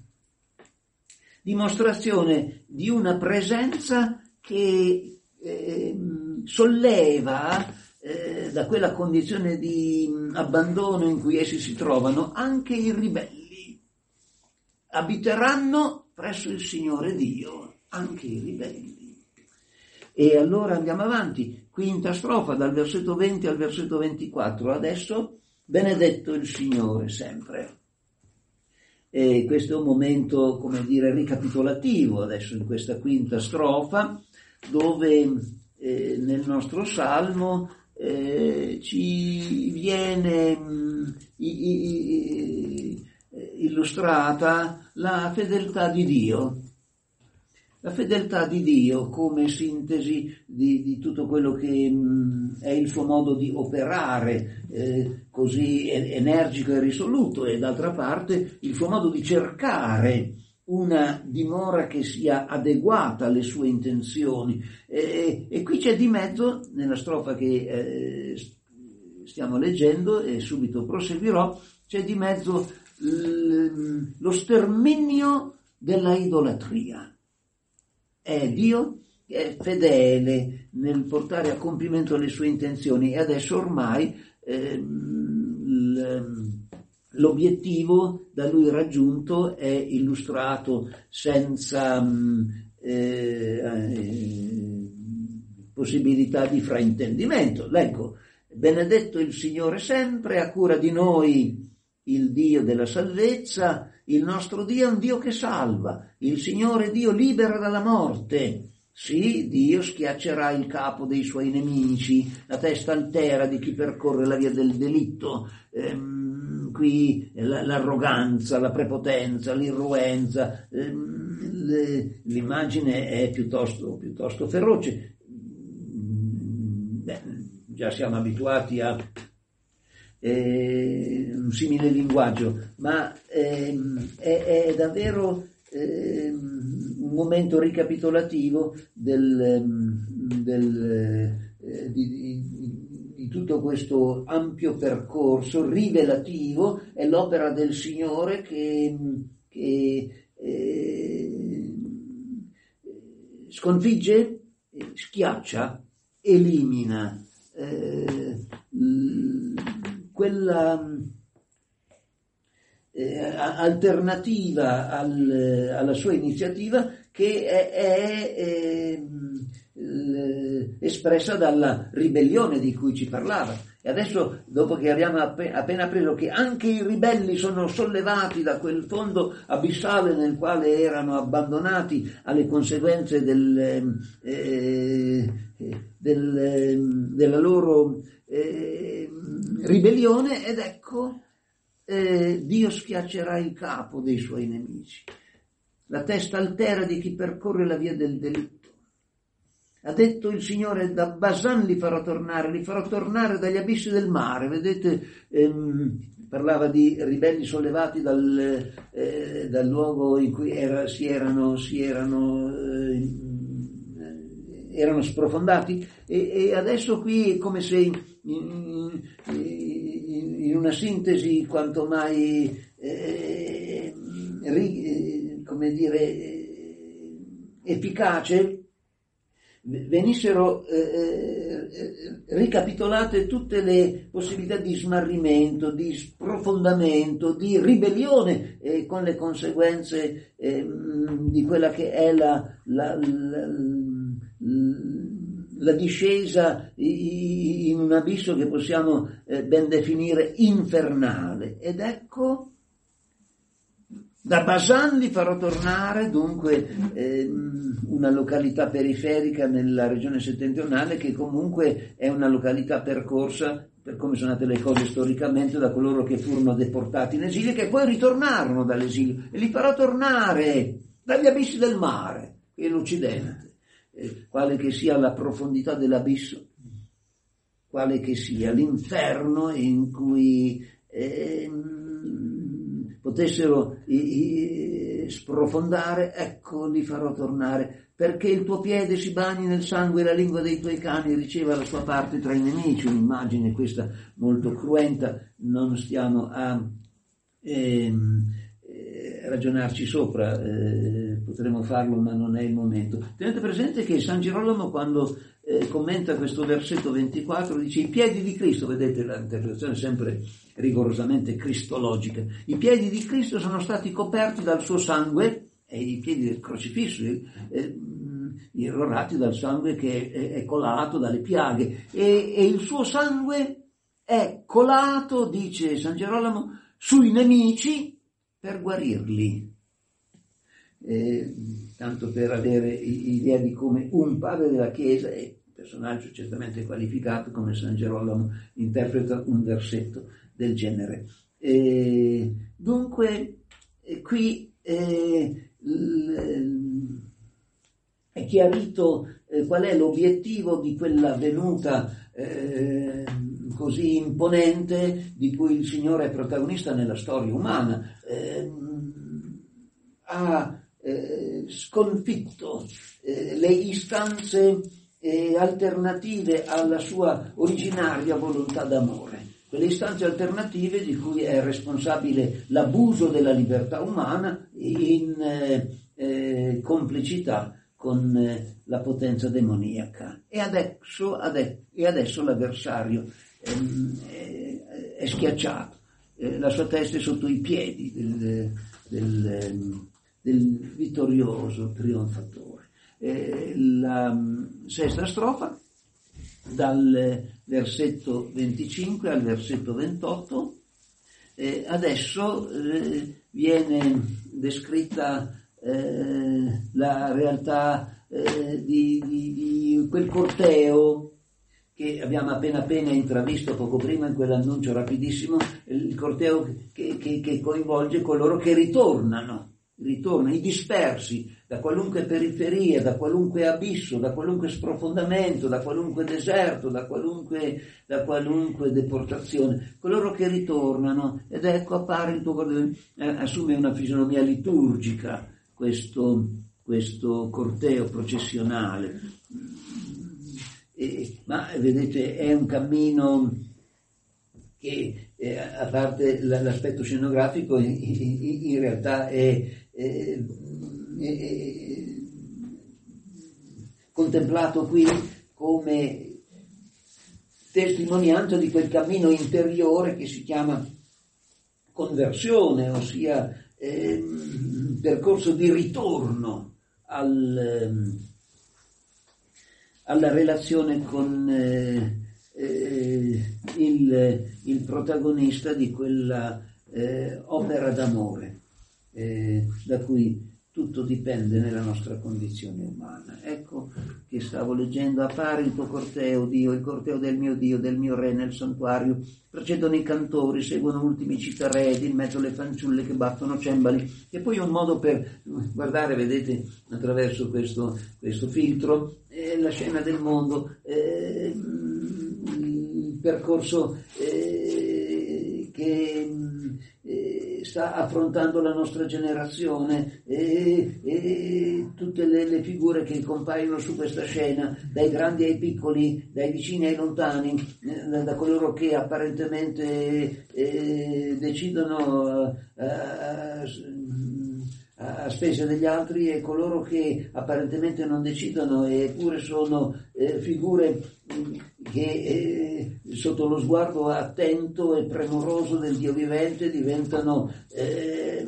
dimostrazione di una presenza che eh, solleva Eh, da quella condizione di abbandono in cui essi si trovano anche i ribelli. Abiteranno presso il Signore Dio anche i ribelli. E allora andiamo avanti, quinta strofa, dal versetto venti al versetto ventiquattro. Adesso, benedetto il Signore sempre. E questo è un momento, come dire, ricapitolativo adesso in questa quinta strofa, dove eh, nel nostro salmo eh, ci viene mh, i, i, illustrata la fedeltà di Dio. La fedeltà di Dio come sintesi di, di tutto quello che mh, è il suo modo di operare, eh, così energico e risoluto, e d'altra parte il suo modo di cercare una dimora che sia adeguata alle sue intenzioni. E, e qui c'è di mezzo, nella strofa che eh, stiamo leggendo, e subito proseguirò, c'è di mezzo l, lo sterminio della idolatria. È Dio che è fedele nel portare a compimento le sue intenzioni, e adesso ormai ehm, l'obiettivo da lui raggiunto è illustrato senza eh, eh, possibilità di fraintendimento. Leggo: benedetto il Signore sempre, a cura di noi il Dio della salvezza. Il nostro Dio è un Dio che salva, il Signore Dio libera dalla morte. Sì, Dio schiaccerà il capo dei suoi nemici, la testa altera di chi percorre la via del delitto. Ehm, qui l'arroganza, la prepotenza, l'irruenza, ehm, le, l'immagine è piuttosto, piuttosto feroce. Beh, già siamo abituati a Eh, un simile linguaggio, ma ehm, è, è davvero ehm, un momento ricapitolativo del, del, eh, di, di, di tutto questo ampio percorso rivelativo. È l'opera del Signore che, che eh, sconfigge, schiaccia, elimina eh, quella eh, alternativa al, alla sua iniziativa che è, è, è, è espressa dalla ribellione di cui ci parlava. E adesso, dopo che abbiamo appena, appena appreso che anche i ribelli sono sollevati da quel fondo abissale nel quale erano abbandonati alle conseguenze del, eh, del, della loro eh, ribellione, ed ecco eh, Dio schiaccerà il capo dei suoi nemici, la testa altera di chi percorre la via del delitto. Ha detto il Signore: da Basan li farò tornare, li farò tornare dagli abissi del mare. Vedete, ehm, parlava di ribelli sollevati dal, eh, dal luogo in cui era, si erano, si erano, eh, erano sprofondati, e, e adesso qui è come se in, in, in una sintesi quanto mai eh, ri, come dire efficace venissero eh, ricapitolate tutte le possibilità di smarrimento, di sprofondamento, di ribellione, eh, con le conseguenze eh, di quella che è la, la, la, la discesa in un abisso che possiamo eh, ben definire infernale. Ed ecco, da Basan li farò tornare, dunque eh, una località periferica nella regione settentrionale, che comunque è una località percorsa, per come sono andate le cose storicamente, da coloro che furono deportati in esilio, che poi ritornarono dall'esilio, e li farò tornare dagli abissi del mare, che è l'Occidente, eh, quale che sia la profondità dell'abisso, quale che sia l'inferno in cui eh, potessero i, i, sprofondare, ecco li farò tornare, perché il tuo piede si bagni nel sangue e la lingua dei tuoi cani riceva la sua parte tra i nemici. Un'immagine questa molto cruenta, non stiamo a eh, eh, ragionarci sopra, eh, potremo farlo ma non è il momento. Tenete presente che San Girolamo, quando eh, commenta questo versetto ventiquattro, dice: i piedi di Cristo, vedete l'interpretazione sempre rigorosamente cristologica, i piedi di Cristo sono stati coperti dal suo sangue, e i piedi del crocifisso eh, irrorati dal sangue che è, è colato dalle piaghe, e, e il suo sangue è colato, dice San Gerolamo, sui nemici per guarirli. Eh, tanto per avere idea di come un padre della Chiesa, e un personaggio certamente qualificato come San Gerolamo, interpreta un versetto del genere. Eh, dunque eh, qui eh, l, è chiarito eh, qual è l'obiettivo di quella venuta eh, così imponente di cui il Signore è protagonista nella storia umana. Eh, ha eh, sconfitto eh, le istanze eh, alternative alla sua originaria volontà d'amore, quelle istanze alternative di cui è responsabile l'abuso della libertà umana in eh, eh, complicità con eh, la potenza demoniaca. E adesso, ade- e adesso l'avversario ehm, è, è schiacciato, eh, la sua testa è sotto i piedi del, del, del vittorioso trionfatore. Eh, la sesta strofa, dal versetto venticinque al versetto ventotto, eh, adesso eh, viene descritta eh, la realtà eh, di, di, di quel corteo che abbiamo appena appena intravisto poco prima in quell'annuncio rapidissimo, il corteo che, che, che coinvolge coloro che ritornano, ritornano, i dispersi da qualunque periferia, da qualunque abisso, da qualunque sprofondamento, da qualunque deserto, da qualunque, da qualunque deportazione, coloro che ritornano. Ed ecco appare il tuo corteo, eh, assume una fisionomia liturgica questo, questo corteo processionale. Eh, ma vedete, è un cammino che, eh, a parte l'aspetto scenografico, in, in, in realtà è, è, è contemplato qui come testimonianza di quel cammino interiore che si chiama conversione, ossia eh, percorso di ritorno al, alla relazione con eh, eh, il, il protagonista di quella eh, opera d'amore eh, da cui tutto dipende nella nostra condizione umana. Ecco che stavo leggendo: appare il tuo corteo, Dio, il corteo del mio Dio, del mio Re nel santuario, precedono i cantori, seguono ultimi citareti, in mezzo alle fanciulle che battono cembali. E poi un modo per guardare, vedete, attraverso questo, questo filtro, eh, la scena del mondo, eh, il percorso eh, che eh, sta affrontando la nostra generazione, e, e tutte le, le figure che compaiono su questa scena, dai grandi ai piccoli, dai vicini ai lontani, eh, da coloro che apparentemente eh, decidono eh, a, a spese degli altri, e coloro che apparentemente non decidono eppure sono eh, figure che eh, sotto lo sguardo attento e premuroso del Dio vivente diventano eh,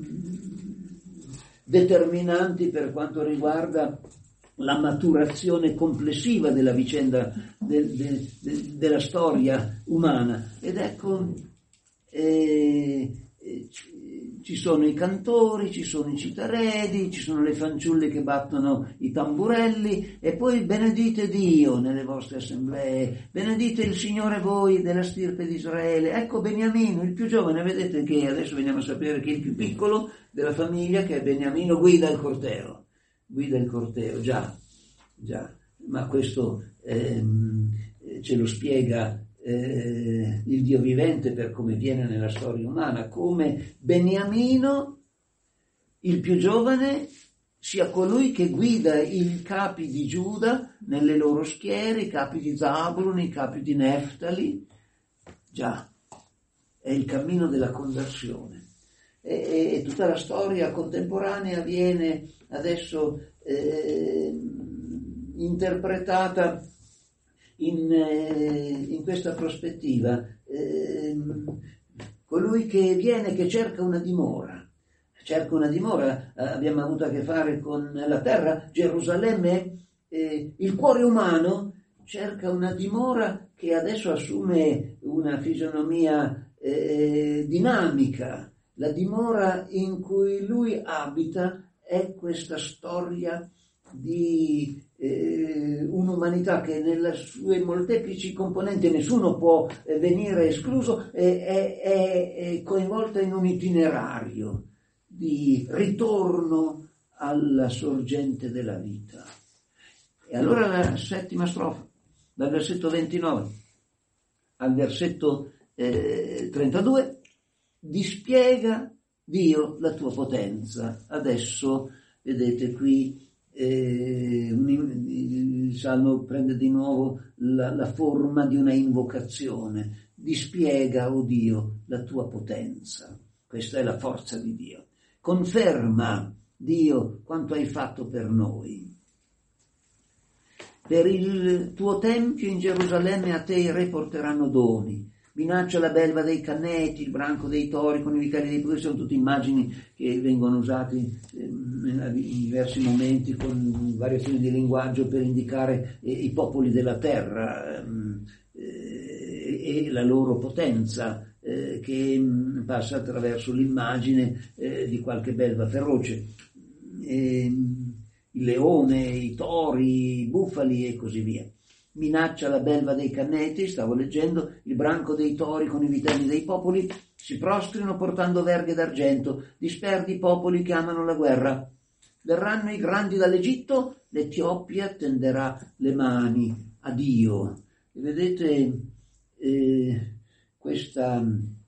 determinanti per quanto riguarda la maturazione complessiva della vicenda del, del, del, della storia umana. Ed ecco, eh, eh, ci sono i cantori, ci sono i citaredi, ci sono le fanciulle che battono i tamburelli, e poi benedite Dio nelle vostre assemblee, benedite il Signore voi della stirpe di Israele. Ecco Beniamino, il più giovane, vedete che adesso veniamo a sapere che il più piccolo della famiglia, che è Beniamino, guida il corteo, guida il corteo, già, già, ma questo ehm, ce lo spiega Eh, il Dio vivente per come viene nella storia umana, come Beniamino, il più giovane, sia colui che guida i capi di Giuda nelle loro schiere, i capi di Zabulon, i capi di Neftali. Già, è il cammino della conversione, e, e tutta la storia contemporanea viene adesso eh, interpretata In, in questa prospettiva. Eh, colui che viene, che cerca una dimora, cerca una dimora, abbiamo avuto a che fare con la terra, Gerusalemme, eh, il cuore umano cerca una dimora che adesso assume una fisionomia eh, dinamica. La dimora in cui lui abita è questa storia di eh, un'umanità che nelle sue molteplici componenti nessuno può eh, venire escluso, eh, è, è, è coinvolta in un itinerario di ritorno alla sorgente della vita. E allora la settima strofa, dal versetto ventinove al versetto eh, trentadue, dispiega Dio la tua potenza. Adesso vedete qui eh, il Salmo prende di nuovo la, la forma di una invocazione. Dispiega, o Dio, la tua potenza. Questa è la forza di Dio. Conferma, Dio, quanto hai fatto per noi. Per il tuo tempio in Gerusalemme a te i re porteranno doni. Minaccia la belva dei canneti, il branco dei tori con i vicari dei poteri, sono tutte immagini che vengono usate in diversi momenti con variazioni di linguaggio per indicare i popoli della terra e la loro potenza, che passa attraverso l'immagine di qualche belva feroce. Il leone, i tori, i bufali e così via. Minaccia la belva dei canneti, stavo leggendo, il branco dei tori con i vitelli dei popoli, si prostrino portando verghe d'argento, disperdi i popoli che amano la guerra. Verranno i grandi dall'Egitto, l'Etiopia tenderà le mani a Dio. E vedete eh, questa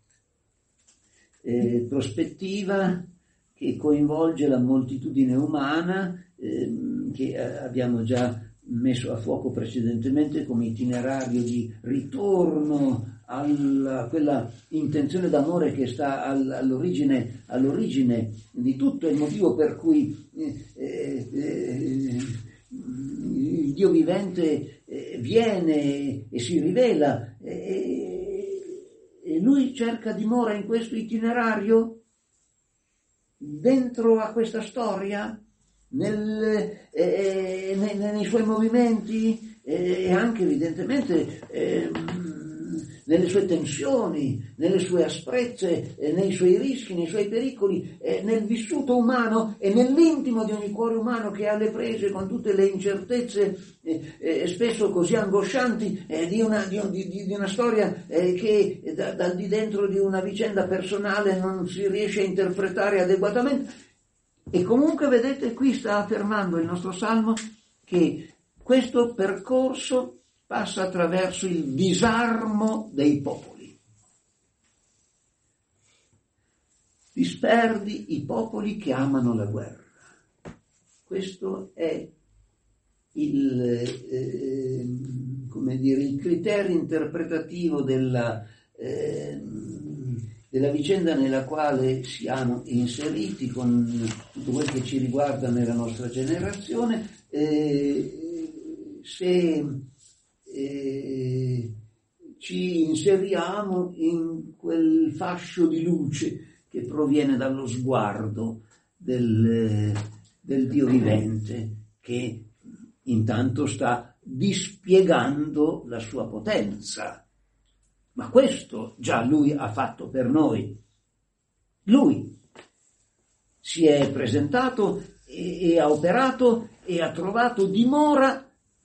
eh, prospettiva che coinvolge la moltitudine umana, eh, che abbiamo già messo a fuoco precedentemente come itinerario di ritorno a quella intenzione d'amore che sta all'origine, all'origine di tutto, il motivo per cui eh, eh, il Dio vivente eh, viene e si rivela, eh, e lui cerca dimora in questo itinerario, dentro a questa storia, Nel, eh, nei, nei suoi movimenti e eh, anche evidentemente eh, nelle sue tensioni, nelle sue asprezze, eh, nei suoi rischi, nei suoi pericoli, eh, nel vissuto umano e nell'intimo di ogni cuore umano che ha le prese con tutte le incertezze eh, eh, spesso così angoscianti eh, di, una, di, di, di una storia eh, che da, da di dentro di una vicenda personale non si riesce a interpretare adeguatamente. E comunque vedete, qui sta affermando il nostro Salmo che questo percorso passa attraverso il disarmo dei popoli. Disperdi i popoli che amano la guerra. Questo è il, eh, come dire, il criterio interpretativo della eh, della vicenda nella quale siamo inseriti con tutto quel che ci riguarda nella nostra generazione, eh, se eh, ci inseriamo in quel fascio di luce che proviene dallo sguardo del, del Dio vivente, che intanto sta dispiegando la sua potenza. Ma questo già lui ha fatto per noi. Lui si è presentato e, e ha operato e ha trovato dimora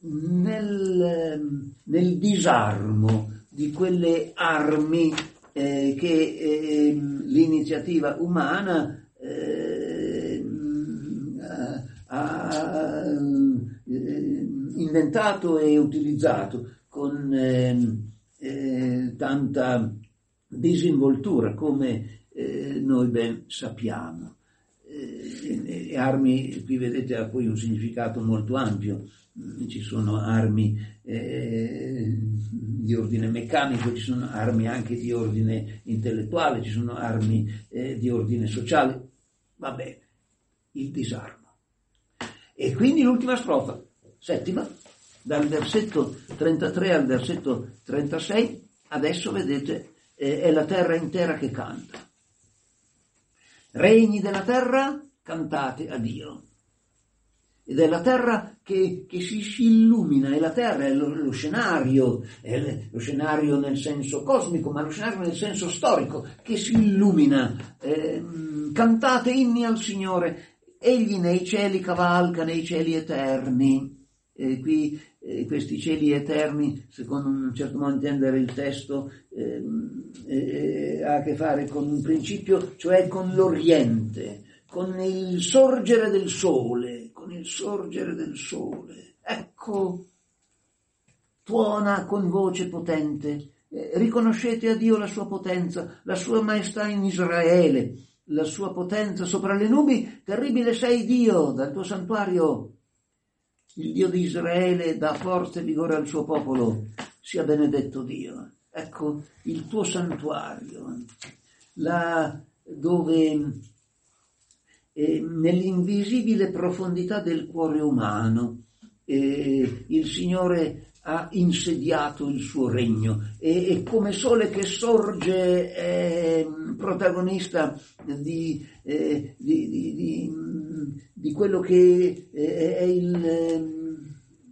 nel, nel disarmo di quelle armi eh, che eh, l'iniziativa umana eh, ha eh, inventato e utilizzato con eh, Eh, tanta disinvoltura, come eh, noi ben sappiamo. Eh, e armi, qui vedete, ha poi un significato molto ampio. Ci sono armi eh, di ordine meccanico, ci sono armi anche di ordine intellettuale, ci sono armi eh, di ordine sociale. Vabbè, il disarmo. E quindi l'ultima strofa, settima, dal versetto trentatré al versetto trentasei, adesso vedete eh, è la terra intera che canta. regni della terra, cantate a Dio. Ed è la terra che, che si, si illumina, è la terra, è lo, lo scenario, è lo scenario nel senso cosmico, ma lo scenario nel senso storico, che si illumina. Eh, cantate inni al Signore, egli nei cieli cavalca, nei cieli eterni. Eh, qui eh, questi cieli eterni, secondo un certo modo di intendere il testo, eh, eh, ha a che fare con un principio, cioè con l'Oriente, con il sorgere del sole, con il sorgere del sole. Ecco, tuona con voce potente, eh, riconoscete a Dio la sua potenza, la sua maestà in Israele, la sua potenza sopra le nubi. Terribile sei Dio dal tuo santuario. Il Dio di Israele dà forza e vigore al suo popolo, sia benedetto Dio. Ecco il tuo santuario, là dove eh, nell'invisibile profondità del cuore umano eh, il Signore ha insediato il suo regno e, e come sole che sorge è protagonista di, eh, di, di, di, di quello che è il,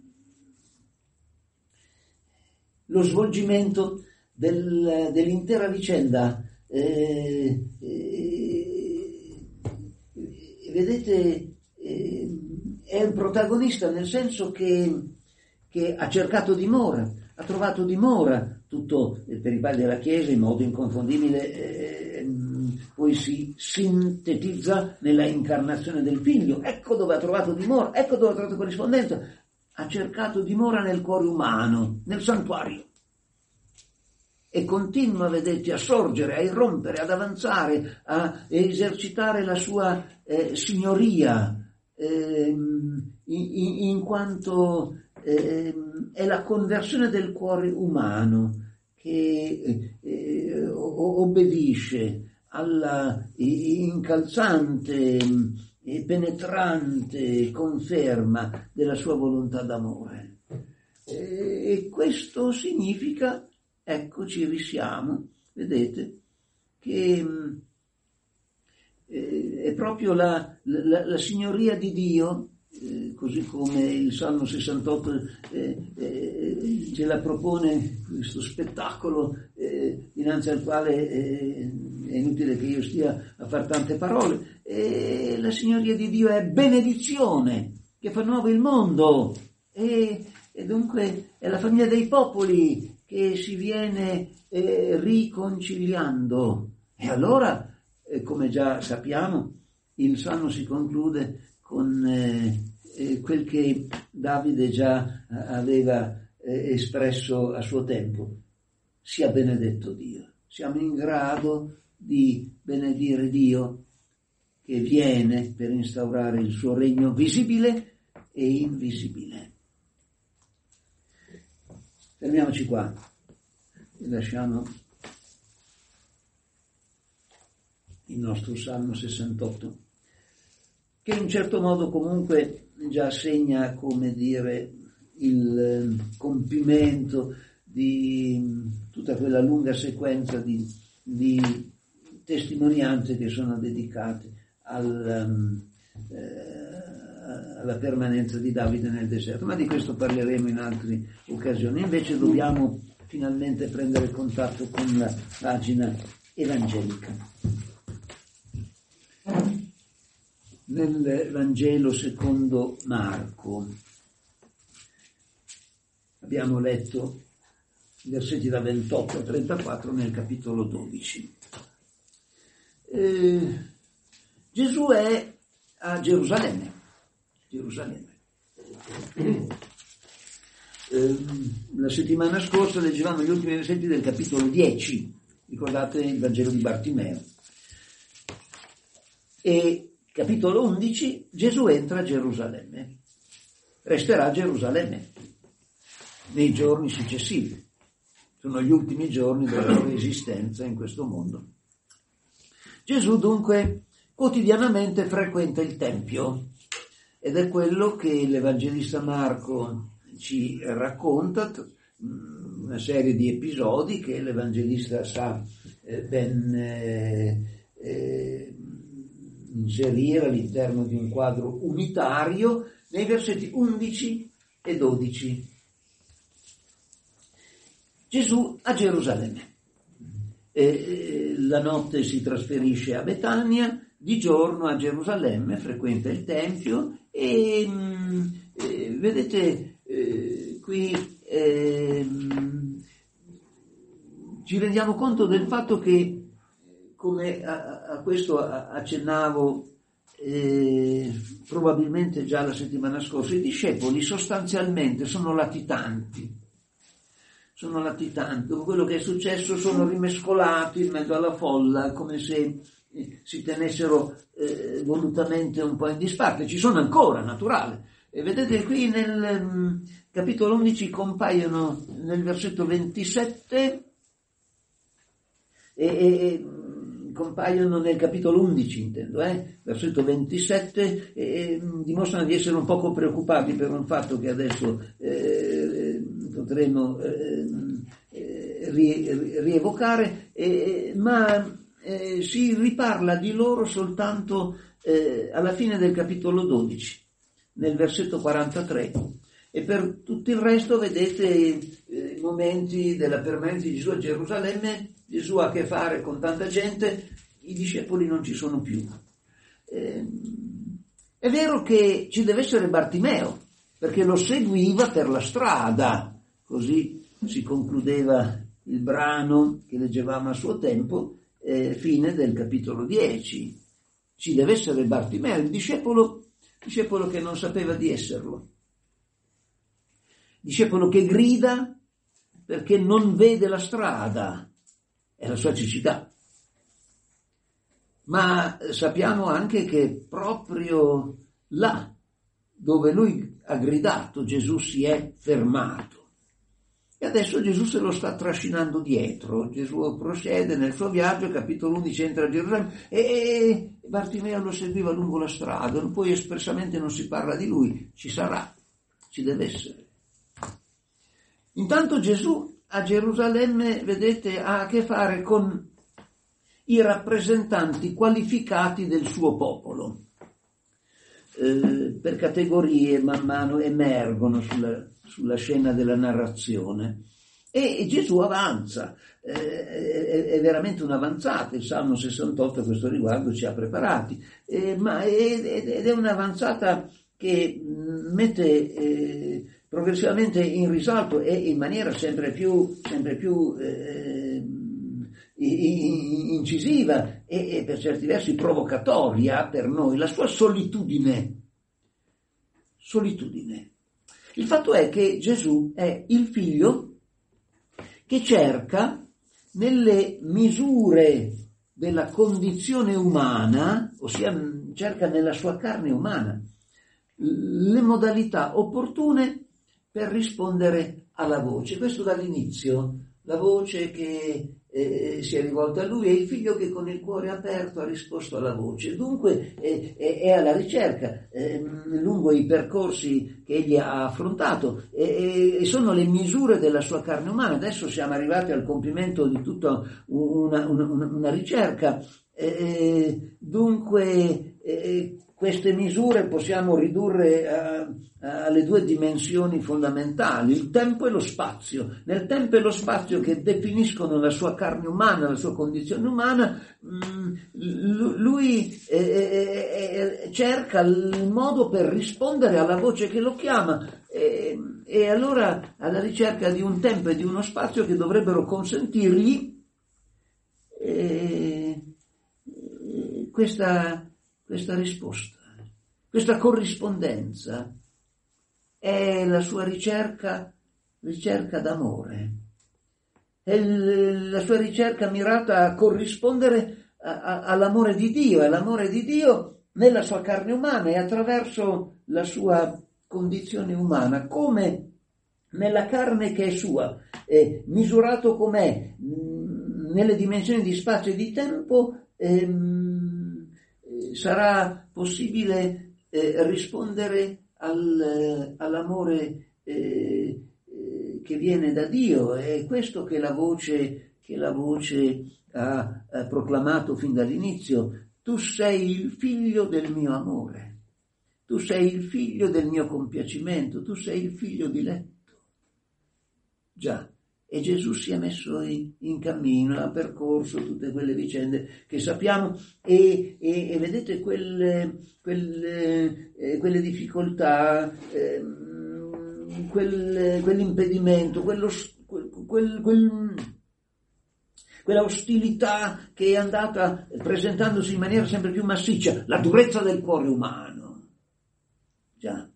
lo svolgimento del, dell'intera vicenda. Eh, eh, vedete, eh, è un protagonista nel senso che che ha cercato dimora, ha trovato dimora. Tutto il peripaglio della Chiesa in modo inconfondibile eh, poi si sintetizza nella incarnazione del Figlio. Ecco dove ha trovato dimora, ecco dove ha trovato corrispondenza. Ha cercato dimora nel cuore umano, nel santuario. E continua, vedete, a sorgere, a irrompere, ad avanzare, a esercitare la sua eh, signoria, eh, in, in quanto Eh, è la conversione del cuore umano che eh, obbedisce alla incalzante e penetrante conferma della sua volontà d'amore. E questo significa, ecco, ci risiamo, vedete, che eh, è proprio la, la, la signoria di Dio. Eh, così come il Salmo sessantotto eh, eh, ce la propone, questo spettacolo eh, dinanzi al quale eh, è inutile che io stia a far tante parole. Eh, la signoria di Dio è benedizione che fa nuovo il mondo e, e dunque è la famiglia dei popoli che si viene eh, riconciliando. E allora, eh, come già sappiamo, il Salmo si conclude con eh, eh, quel che Davide già aveva eh, espresso a suo tempo: sia benedetto Dio. Siamo in grado di benedire Dio che viene per instaurare il suo regno visibile e invisibile. Fermiamoci qua e lasciamo il nostro Salmo sessantotto, che in un certo modo comunque già segna, come dire, il compimento di tutta quella lunga sequenza di, di testimonianze che sono dedicate al, eh, alla permanenza di Davide nel deserto, ma di questo parleremo in altre occasioni. Invece dobbiamo finalmente prendere contatto con la pagina evangelica. Nel Vangelo secondo Marco abbiamo letto i versetti da ventotto a trentaquattro nel capitolo dodici. Eh, Gesù è a Gerusalemme. Gerusalemme. Eh, la settimana scorsa leggevamo gli ultimi versetti del capitolo dieci, ricordate il Vangelo di Bartimeo. E capitolo undici, Gesù entra a Gerusalemme, resterà a Gerusalemme nei giorni successivi, sono gli ultimi giorni della sua esistenza in questo mondo. Gesù dunque quotidianamente frequenta il Tempio ed è quello che l'Evangelista Marco ci racconta, una serie di episodi che l'Evangelista sa eh, ben eh, eh, inserire all'interno di un quadro unitario nei versetti undici e dodici. Gesù a Gerusalemme. Eh, la notte si trasferisce a Betania, di giorno a Gerusalemme, frequenta il Tempio e eh, vedete eh, qui eh, ci rendiamo conto del fatto che, come a, a questo accennavo eh, probabilmente già la settimana scorsa, i discepoli sostanzialmente sono latitanti. Sono latitanti, quello che è successo sono rimescolati in mezzo alla folla, come se eh, si tenessero eh, volutamente un po' in disparte. Ci sono ancora, naturale. E vedete qui nel um, capitolo undici compaiono nel versetto ventisette e, e compaiono nel capitolo undici, intendo, eh? Versetto ventisette, e, e dimostrano di essere un poco preoccupati per un fatto che adesso eh, potremo eh, eh, ri, rievocare, eh, ma eh, si riparla di loro soltanto eh, alla fine del capitolo dodici, nel versetto quarantatré. E per tutto il resto vedete i momenti della permanenza di Gesù a Gerusalemme. Gesù ha a che fare con tanta gente, i discepoli non ci sono più. Eh, è vero che ci deve essere Bartimeo, perché lo seguiva per la strada, così si concludeva il brano che leggevamo a suo tempo, eh, fine del capitolo dieci. Ci deve essere Bartimeo, il discepolo, discepolo che non sapeva di esserlo, discepolo che grida perché non vede la strada. È la sua cecità. Ma sappiamo anche che proprio là dove lui ha gridato Gesù si è fermato. E adesso Gesù se lo sta trascinando dietro. Gesù procede nel suo viaggio, capitolo undici, entra a Gerusalemme e Bartimeo lo seguiva lungo la strada. Poi espressamente non si parla di lui, ci sarà, ci deve essere. Intanto Gesù a Gerusalemme, vedete, ha a che fare con i rappresentanti qualificati del suo popolo. Eh, per categorie man mano emergono sulla, sulla scena della narrazione. E, e Gesù avanza, eh, è, è veramente un'avanzata. Il Salmo sessantotto a questo riguardo ci ha preparati, eh, ma è, ed è un'avanzata che mette eh, progressivamente in risalto e in maniera sempre più, sempre più eh, incisiva e, e per certi versi provocatoria per noi la sua solitudine. Solitudine. Il fatto è che Gesù è il figlio che cerca nelle misure della condizione umana, ossia cerca nella sua carne umana, le modalità opportune per rispondere alla voce. Questo dall'inizio, la voce che eh, si è rivolta a lui è il figlio che con il cuore aperto ha risposto alla voce. Dunque eh, è alla ricerca eh, lungo i percorsi che egli ha affrontato e eh, sono le misure della sua carne umana. Adesso siamo arrivati al compimento di tutta una, una, una ricerca. Eh, dunque eh, queste misure possiamo ridurre a, a, alle due dimensioni fondamentali, il tempo e lo spazio. Nel tempo e lo spazio che definiscono la sua carne umana, la sua condizione umana, mh, lui eh, eh, cerca il modo per rispondere alla voce che lo chiama eh, e allora alla ricerca di un tempo e di uno spazio che dovrebbero consentirgli eh, questa Questa risposta, questa corrispondenza è la sua ricerca, ricerca d'amore, è la sua ricerca mirata a corrispondere a, a, all'amore di Dio, e l'amore di Dio nella sua carne umana e attraverso la sua condizione umana, come nella carne che è sua, è misurato com'è, mh, nelle dimensioni di spazio e di tempo, ehm, sarà possibile eh, rispondere al, all'amore eh, eh, che viene da Dio. È questo che la voce, che la voce ha, ha proclamato fin dall'inizio. tu sei il figlio del mio amore, tu sei il figlio del mio compiacimento, tu sei il figlio diletto. Già, e Gesù si è messo in, in cammino, ha percorso tutte quelle vicende che sappiamo e, e, e vedete quelle, quelle, eh, quelle difficoltà, eh, quel, quell'impedimento, quello, quel, quel, quel, quella ostilità che è andata presentandosi in maniera sempre più massiccia, la durezza del cuore umano. Già.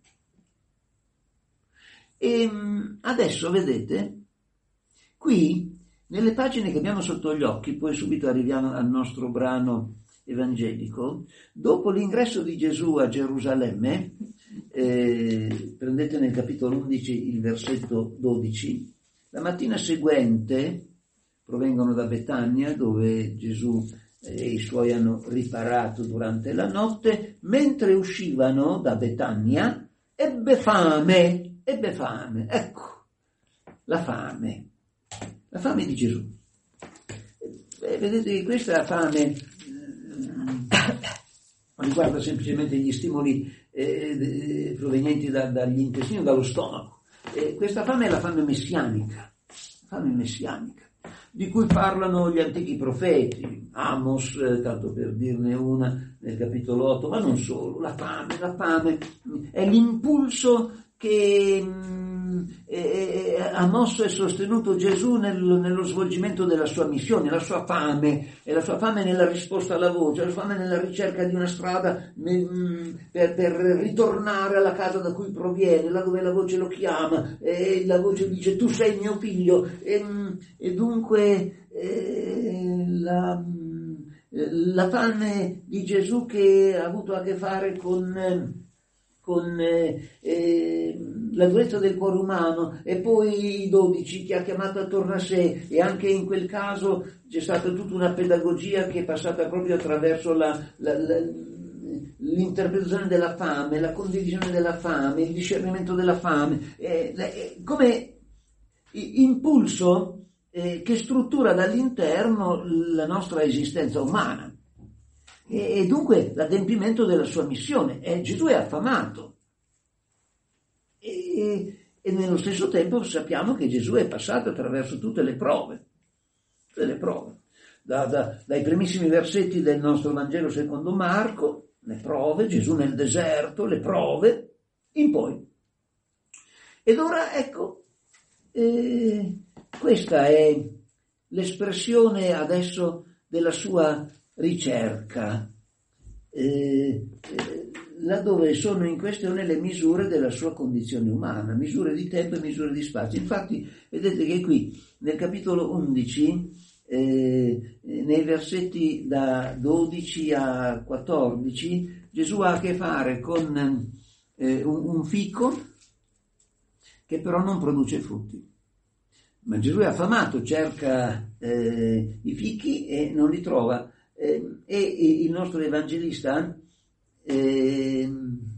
E adesso vedete, qui, nelle pagine che abbiamo sotto gli occhi, poi subito arriviamo al nostro brano evangelico, dopo l'ingresso di Gesù a Gerusalemme, eh, prendete nel capitolo undici il versetto dodici, la mattina seguente provengono da Betania, dove Gesù e i suoi hanno riparato durante la notte, mentre uscivano da Betania, ebbe fame, ebbe fame, ecco, la fame. La fame di Gesù. Eh, vedete che questa fame eh, riguarda semplicemente gli stimoli eh, provenienti da, dagli intestini o dallo stomaco. Eh, questa fame è la fame messianica, fame messianica, di cui parlano gli antichi profeti, Amos, eh, tanto per dirne una, nel capitolo otto, ma non solo. La fame, la fame è l'impulso che eh, ha mosso e sostenuto Gesù nel, nello svolgimento della sua missione, la sua fame, e la sua fame nella risposta alla voce, la sua fame nella ricerca di una strada mh, per, per ritornare alla casa da cui proviene, là dove la voce lo chiama, e la voce dice tu sei mio figlio, e, e dunque eh, la, la fame di Gesù che ha avuto a che fare con con eh, eh, la durezza del cuore umano, e poi i dodici che ha chiamato attorno a sé, e anche in quel caso c'è stata tutta una pedagogia che è passata proprio attraverso la, la, la, l'interpretazione della fame, la condivisione della fame, il discernimento della fame, eh, eh, come impulso eh, che struttura dall'interno la nostra esistenza umana. E dunque l'adempimento della sua missione. E Gesù è affamato e, e nello stesso tempo sappiamo che Gesù è passato attraverso tutte le prove, tutte le prove. Da, da, dai primissimi versetti del nostro Vangelo secondo Marco, le prove, Gesù nel deserto, le prove, in poi. Ed ora ecco, eh, questa è l'espressione adesso della sua ricerca, eh, eh, laddove sono in questione le misure della sua condizione umana, misure di tempo e misure di spazio. Infatti vedete che qui nel capitolo undici, eh, nei versetti da dodici a quattordici, Gesù ha a che fare con eh, un, un fico che però non produce frutti. Ma Gesù è affamato, cerca eh, i fichi e non li trova. Eh, e il nostro evangelista eh,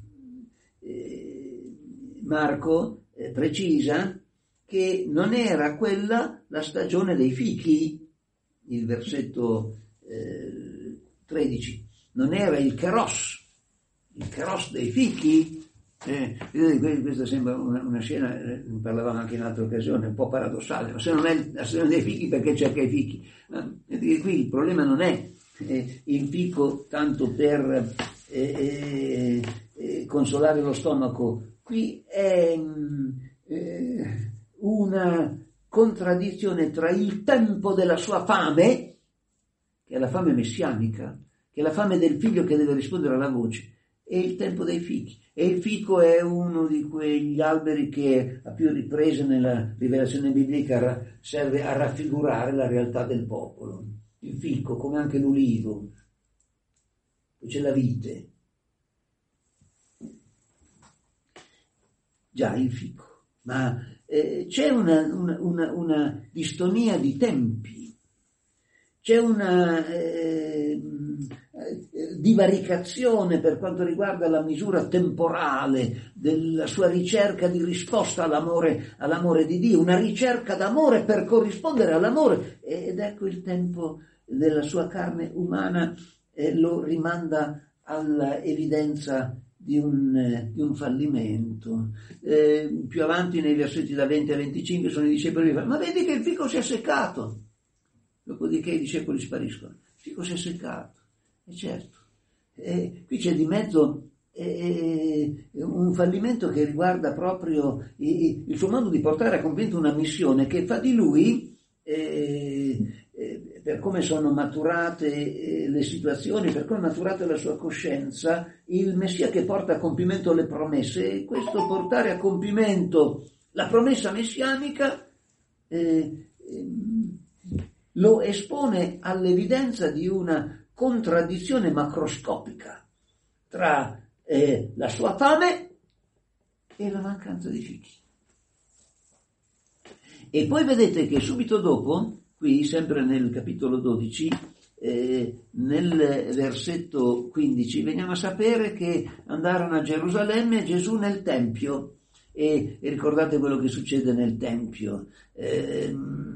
eh, Marco eh, precisa che non era quella la stagione dei fichi, il versetto eh, tredici, non era il keros, il keros dei fichi. Eh, questa sembra una, una scena, eh, ne parlavamo anche in altre occasioni, un po' paradossale, ma se non è la stagione dei fichi, perché cerca i fichi? Eh, qui il problema non è Eh, il fico tanto per eh, eh, consolare lo stomaco, qui è eh, una contraddizione tra il tempo della sua fame, che è la fame messianica, che è la fame del figlio che deve rispondere alla voce, e il tempo dei fichi. E il fico è uno di quegli alberi che a più riprese nella rivelazione biblica serve a raffigurare la realtà del popolo. Il fico, come anche l'ulivo, poi c'è la vite. Già, il fico. Ma eh, c'è una, una, una, una distonia di tempi, c'è una eh, divaricazione per quanto riguarda la misura temporale della sua ricerca di risposta all'amore, all'amore di Dio, una ricerca d'amore per corrispondere all'amore, ed ecco il tempo della sua carne umana eh, lo rimanda all'evidenza di un, eh, di un fallimento. Eh, più avanti nei versetti da venti a venticinque sono i discepoli, ma vedi che il fico si è seccato. Dopodiché i discepoli spariscono. Il fico si è seccato. E certo, eh, qui c'è di mezzo eh, un fallimento che riguarda proprio il, il suo modo di portare a compimento una missione che fa di lui, eh, eh, per come sono maturate eh, le situazioni, per come è maturata la sua coscienza, il Messia che porta a compimento le promesse. E questo portare a compimento la promessa messianica eh, eh, lo espone all'evidenza di una contraddizione macroscopica tra eh, la sua fame e la mancanza di figli. E poi vedete che subito dopo, qui sempre nel capitolo dodici, eh, nel versetto quindici, veniamo a sapere che andarono a Gerusalemme Gesù nel Tempio, e, e ricordate quello che succede nel Tempio. Eh,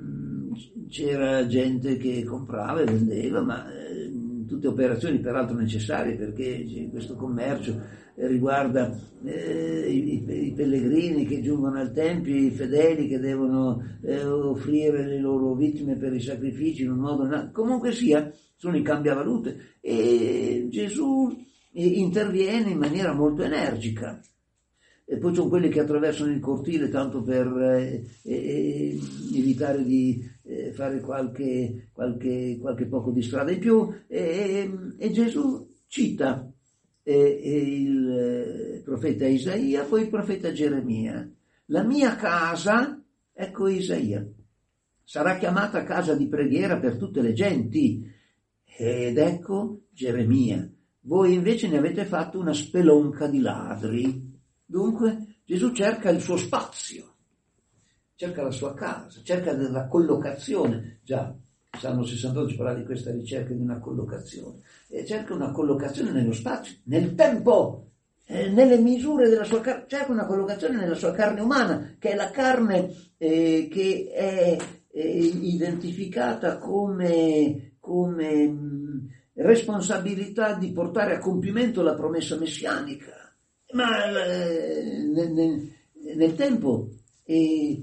c'era gente che comprava e vendeva, ma eh, tutte operazioni peraltro necessarie, perché questo commercio riguarda eh, i, i pellegrini che giungono al Tempio, i fedeli che devono eh, offrire le loro vittime per i sacrifici in un modo o in altro. Comunque sia, sono i cambiavalute, e Gesù eh, interviene in maniera molto energica. E poi sono quelli che attraversano il cortile tanto per eh, eh, evitare di eh, fare qualche, qualche, qualche poco di strada in più, e, e Gesù cita eh, il profeta Isaia, poi il profeta Geremia. La mia casa, ecco Isaia, sarà chiamata casa di preghiera per tutte le genti, ed ecco Geremia, voi invece ne avete fatto una spelonca di ladri. Dunque Gesù cerca il suo spazio, cerca la sua casa, cerca della collocazione. Già il Salmo sessantotto ci parla di questa ricerca di una collocazione, e cerca una collocazione nello spazio, nel tempo, eh, nelle misure della sua carne, cerca una collocazione nella sua carne umana, che è la carne eh, che è eh, identificata come, come mh, responsabilità di portare a compimento la promessa messianica. Ma eh, nel, nel, nel tempo e,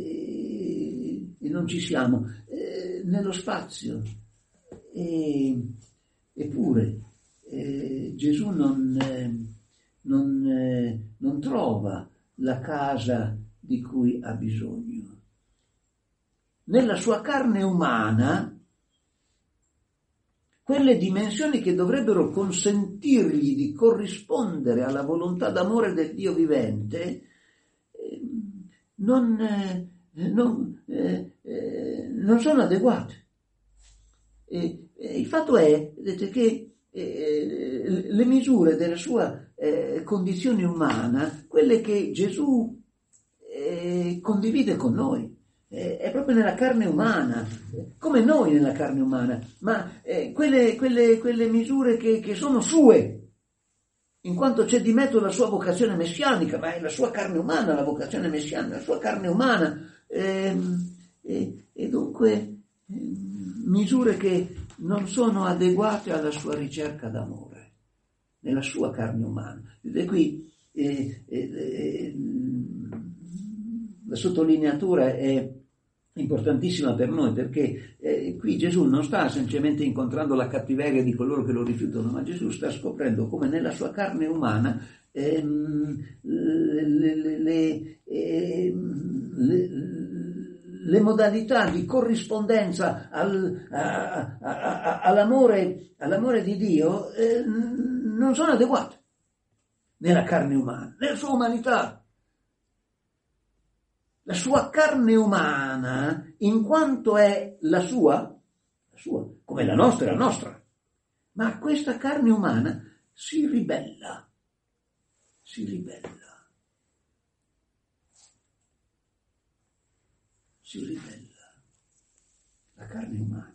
e, e non ci siamo, eh, nello spazio. E, eppure eh, Gesù non, eh, non, eh, non trova la casa di cui ha bisogno. Nella sua carne umana, quelle dimensioni che dovrebbero consentirgli di corrispondere alla volontà d'amore del Dio vivente, eh, non, eh, non, eh, eh, non sono adeguate. E, e il fatto è, vedete, che eh, le misure della sua eh, condizione umana, quelle che Gesù eh, condivide con noi, è proprio nella carne umana, come noi nella carne umana, ma eh, quelle, quelle, quelle misure che, che sono sue, in quanto c'è di mezzo la sua vocazione messianica, ma è la sua carne umana la vocazione messianica, la sua carne umana, eh, eh, e dunque eh, misure che non sono adeguate alla sua ricerca d'amore, nella sua carne umana. Vedete qui eh, eh, eh, la sottolineatura è importantissima per noi, perché eh, qui Gesù non sta semplicemente incontrando la cattiveria di coloro che lo rifiutano, ma Gesù sta scoprendo come nella sua carne umana ehm, le, le, le, ehm, le, le modalità di corrispondenza al, a, a, a, all'amore, all'amore di Dio eh, non sono adeguate nella carne umana, nella sua umanità. La sua carne umana, in quanto è la sua, la sua, come la nostra è la nostra, ma questa carne umana si ribella, si ribella, si ribella. La carne umana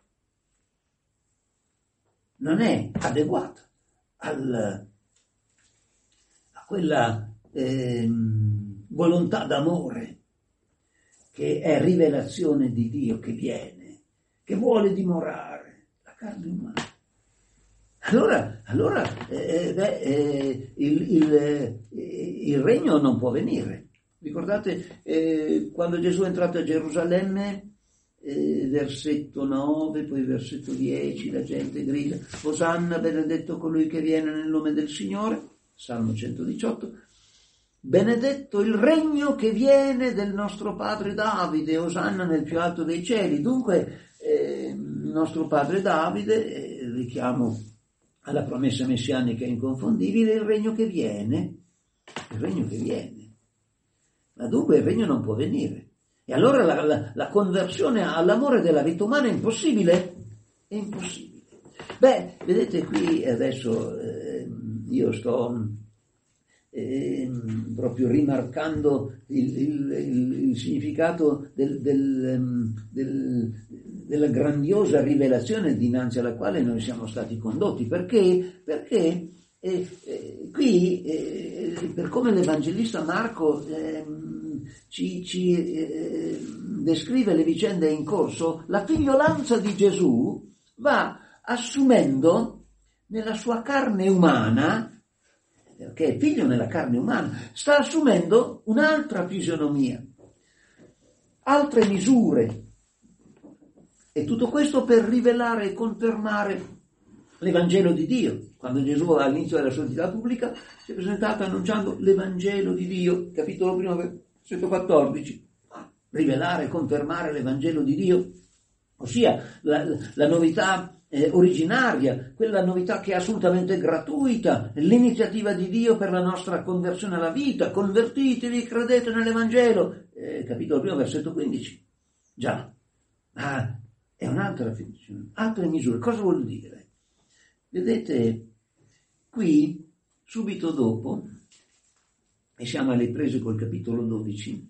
non è adeguata al, a quella eh, volontà d'amore che è rivelazione di Dio che viene, che vuole dimorare. La carne umana allora, allora eh, beh, eh, il, il, eh, il regno non può venire. Ricordate eh, quando Gesù è entrato a Gerusalemme, eh, versetto nove, poi versetto dieci, la gente grida: Osanna, benedetto colui che viene nel nome del Signore, Salmo centodiciotto, benedetto il regno che viene del nostro padre Davide, Osanna nel più alto dei cieli. Dunque eh, il nostro padre Davide, eh, richiamo alla promessa messianica inconfondibile, il regno che viene, il regno che viene. Ma dunque il regno non può venire. E allora la, la, la conversione all'amore della vita umana è impossibile? È impossibile. Beh, vedete qui adesso eh, io sto eh, proprio rimarcando il, il, il, il significato del, del, del, della grandiosa rivelazione dinanzi alla quale noi siamo stati condotti. Perché? Perché eh, eh, qui, eh, per come l'Evangelista Marco eh, ci, ci eh, descrive le vicende in corso, la figliolanza di Gesù va assumendo nella sua carne umana, perché è figlio nella carne umana, sta assumendo un'altra fisionomia, altre misure, e tutto questo per rivelare e confermare l'Evangelo di Dio. Quando Gesù all'inizio della sua attività pubblica si è presentato annunciando l'Evangelo di Dio, capitolo primo, versetto quattordici, rivelare e confermare l'Evangelo di Dio, ossia la, la novità eh, originaria, quella novità che è assolutamente gratuita, l'iniziativa di Dio per la nostra conversione alla vita. Convertitevi, credete nell'Evangelo, eh, capitolo primo, versetto quindici. Già, ma è un'altra finzione, altre misure. Cosa vuol dire? Vedete, qui, subito dopo, e siamo alle prese col capitolo dodici,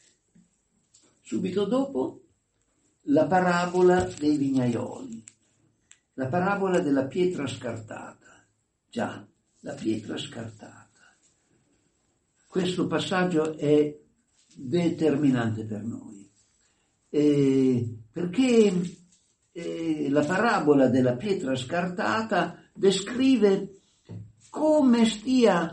subito dopo la parabola dei vignaioli, la parabola della pietra scartata. Già, la pietra scartata. Questo passaggio è determinante per noi, eh, perché eh, la parabola della pietra scartata descrive come stia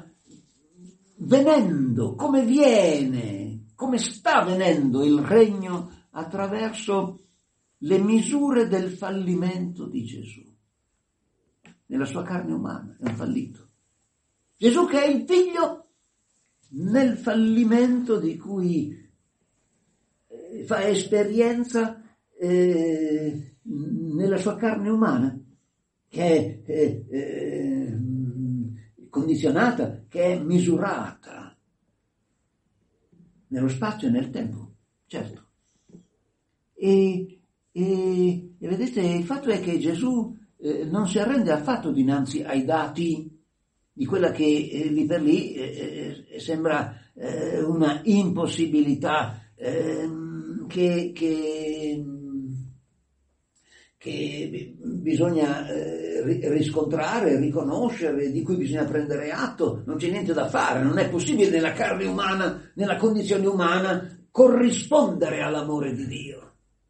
venendo, come viene, come sta venendo il regno attraverso le misure del fallimento di Gesù. Nella sua carne umana è un fallito. Gesù che è il figlio nel fallimento di cui eh, fa esperienza eh, nella sua carne umana, che è eh, eh, condizionata, che è misurata nello spazio e nel tempo, certo. E, e, e vedete, il fatto è che Gesù eh, non si arrende affatto dinanzi ai dati di quella che eh, lì per lì eh, eh, sembra eh, una impossibilità eh, che, che, che bisogna eh, riscontrare, riconoscere, di cui bisogna prendere atto. Non c'è niente da fare, non è possibile nella carne umana, nella condizione umana, corrispondere all'amore di Dio.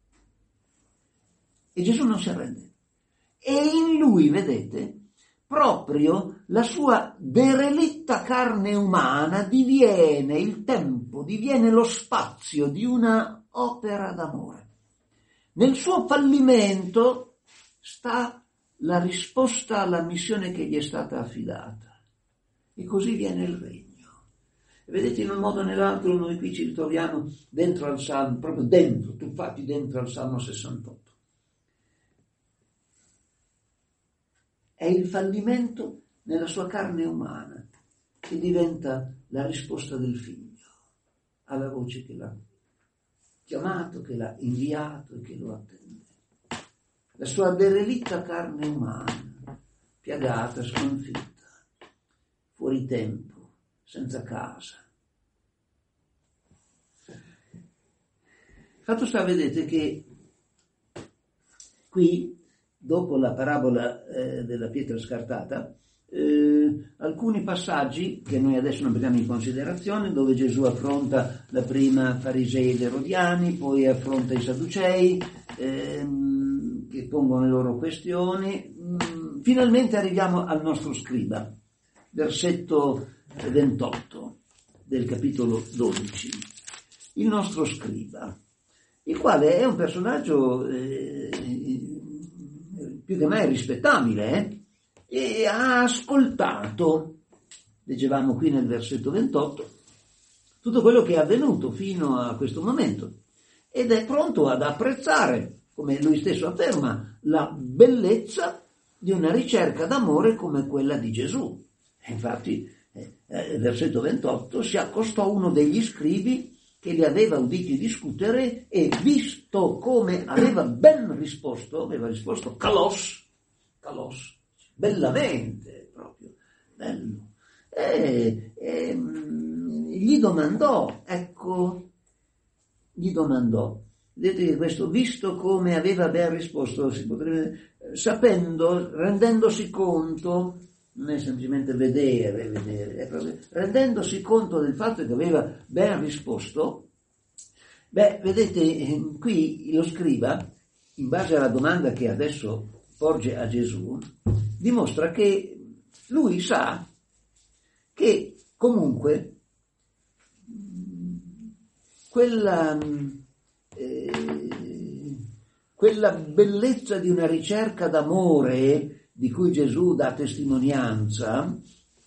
E Gesù non si arrende. E in lui, vedete, proprio la sua derelitta carne umana diviene il tempo, diviene lo spazio di una opera d'amore. Nel suo fallimento sta la risposta alla missione che gli è stata affidata. E così viene il regno. E vedete, in un modo o nell'altro noi qui ci ritroviamo dentro al Salmo, proprio dentro, tuffati dentro al Salmo sessantotto. È il fallimento nella sua carne umana che diventa la risposta del figlio alla voce che l'ha chiamato, che l'ha inviato e che lo attende. La sua derelitta carne umana, piagata, sconfitta, fuori tempo, senza casa. Fatto sta, vedete, che qui, dopo la parabola eh, della pietra scartata, eh, alcuni passaggi che noi adesso non prendiamo in considerazione, dove Gesù affronta la prima farisei ed erodiani, poi affronta i sadducei, ehm, che pongono le loro questioni, mh, finalmente arriviamo al nostro scriba, versetto ventotto del capitolo dodici. Il nostro scriba, il quale è un personaggio eh, più che mai rispettabile, eh? E ha ascoltato, leggevamo qui nel versetto ventotto, tutto quello che è avvenuto fino a questo momento ed è pronto ad apprezzare, come lui stesso afferma, la bellezza di una ricerca d'amore come quella di Gesù. E infatti, eh, eh, versetto ventotto, si accostò a uno degli scribi che li aveva uditi discutere e, visto come aveva ben risposto, aveva risposto kalos, kalos, bellamente proprio, bello, e, e gli domandò, ecco, gli domandò, vedete che questo, visto come aveva ben risposto, si potrebbe, sapendo, rendendosi conto, non è semplicemente vedere, vedere, è proprio rendendosi conto del fatto che aveva ben risposto, beh, vedete, qui lo scriba, in base alla domanda che adesso porge a Gesù, dimostra che lui sa che comunque quella, eh, quella bellezza di una ricerca d'amore di cui Gesù dà testimonianza,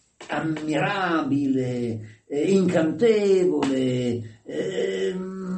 ammirabile, eh, incantevole, eh,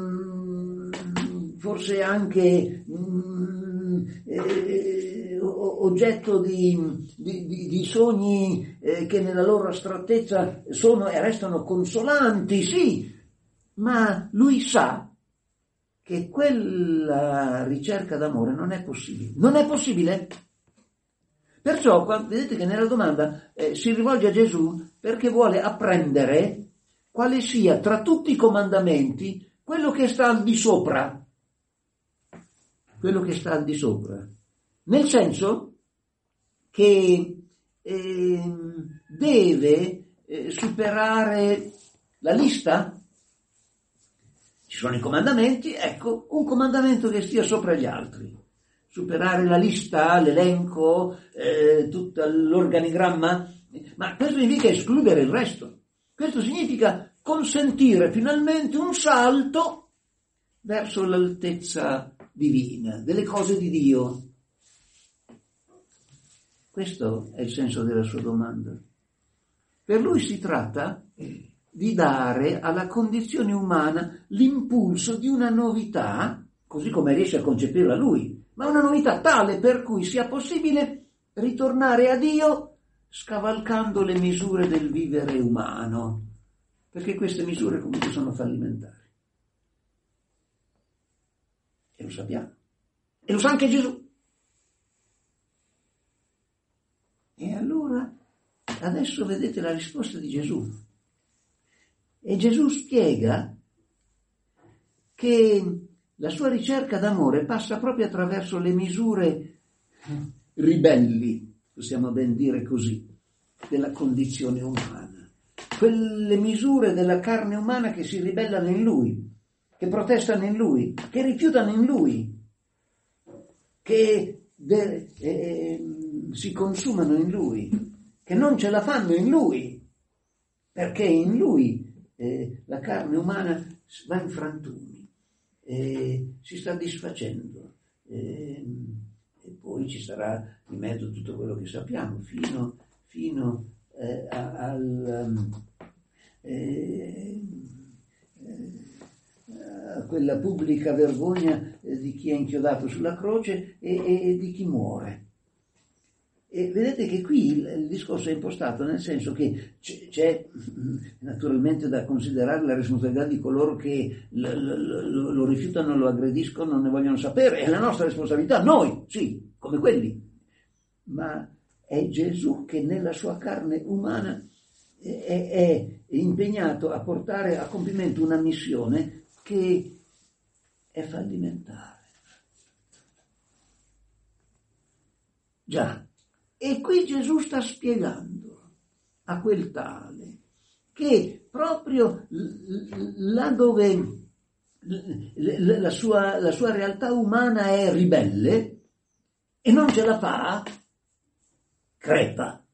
forse anche mm, eh, oggetto di, di, di, di sogni eh, che nella loro astrattezza sono e restano consolanti, sì, ma lui sa che quella ricerca d'amore non è possibile. Non è possibile. Perciò, vedete che nella domanda eh, si rivolge a Gesù perché vuole apprendere quale sia tra tutti i comandamenti quello che sta al di sopra. Quello che sta al di sopra. Nel senso che eh, deve eh, superare la lista. Ci sono i comandamenti, ecco, un comandamento che stia sopra gli altri. Superare la lista, l'elenco, eh, tutto l'organigramma, ma questo significa escludere il resto. Questo significa consentire finalmente un salto verso l'altezza divina, delle cose di Dio. Questo è il senso della sua domanda. Per lui si tratta di dare alla condizione umana l'impulso di una novità, così come riesce a concepirla lui, ma una novità tale per cui sia possibile ritornare a Dio scavalcando le misure del vivere umano, perché queste misure comunque sono fallimentari. E lo sappiamo. E lo sa anche Gesù. E allora, adesso vedete la risposta di Gesù. E Gesù spiega che la sua ricerca d'amore passa proprio attraverso le misure ribelli, possiamo ben dire così, della condizione umana. Quelle misure della carne umana che si ribellano in lui, che protestano in lui, che rifiutano in lui, che de- eh, si consumano in lui, che non ce la fanno in lui, perché in lui eh, la carne umana va in frantumi, eh, si sta disfacendo, eh, e poi ci sarà in mezzo tutto quello che sappiamo, fino, fino eh, a, al... Eh, a quella pubblica vergogna di chi è inchiodato sulla croce e, e, e di chi muore. E vedete che qui il, il discorso è impostato nel senso che c'è, c'è naturalmente da considerare la responsabilità di coloro che lo, lo, lo rifiutano, lo aggrediscono, non ne vogliono sapere, è la nostra responsabilità, noi, sì, come quelli, ma è Gesù che nella sua carne umana è, è impegnato a portare a compimento una missione che è fallimentare. Già, e qui Gesù sta spiegando a quel tale che proprio là dove la sua, la sua realtà umana è ribelle e non ce la fa, crepa.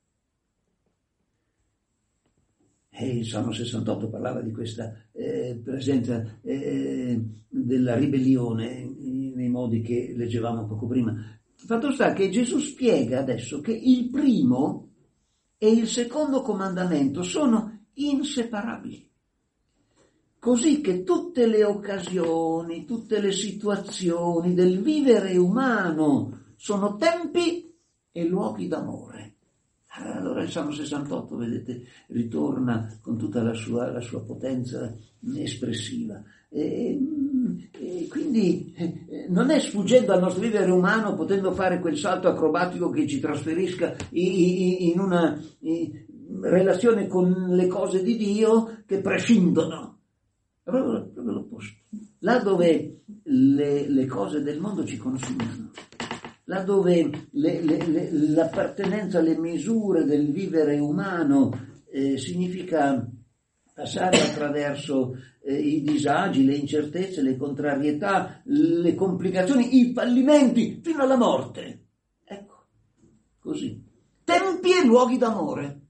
E il Salmo sessantotto parlava di questa eh, presenza eh, della ribellione nei modi che leggevamo poco prima. Fatto sta che Gesù spiega adesso che il primo e il secondo comandamento sono inseparabili. Così che tutte le occasioni, tutte le situazioni del vivere umano sono tempi e luoghi d'amore. Allora il Salmo sessantotto, vedete, ritorna con tutta la sua, la sua potenza espressiva. E, e quindi eh, non è sfuggendo al nostro vivere umano, potendo fare quel salto acrobatico che ci trasferisca in, in una in relazione con le cose di Dio, che prescindono. È proprio, proprio l'opposto. Là dove le, le cose del mondo ci consumano, là dove le, le, le, l'appartenenza alle misure del vivere umano eh, significa passare attraverso eh, i disagi, le incertezze, le contrarietà, le complicazioni, i fallimenti, fino alla morte. Ecco, così. Tempi e luoghi d'amore.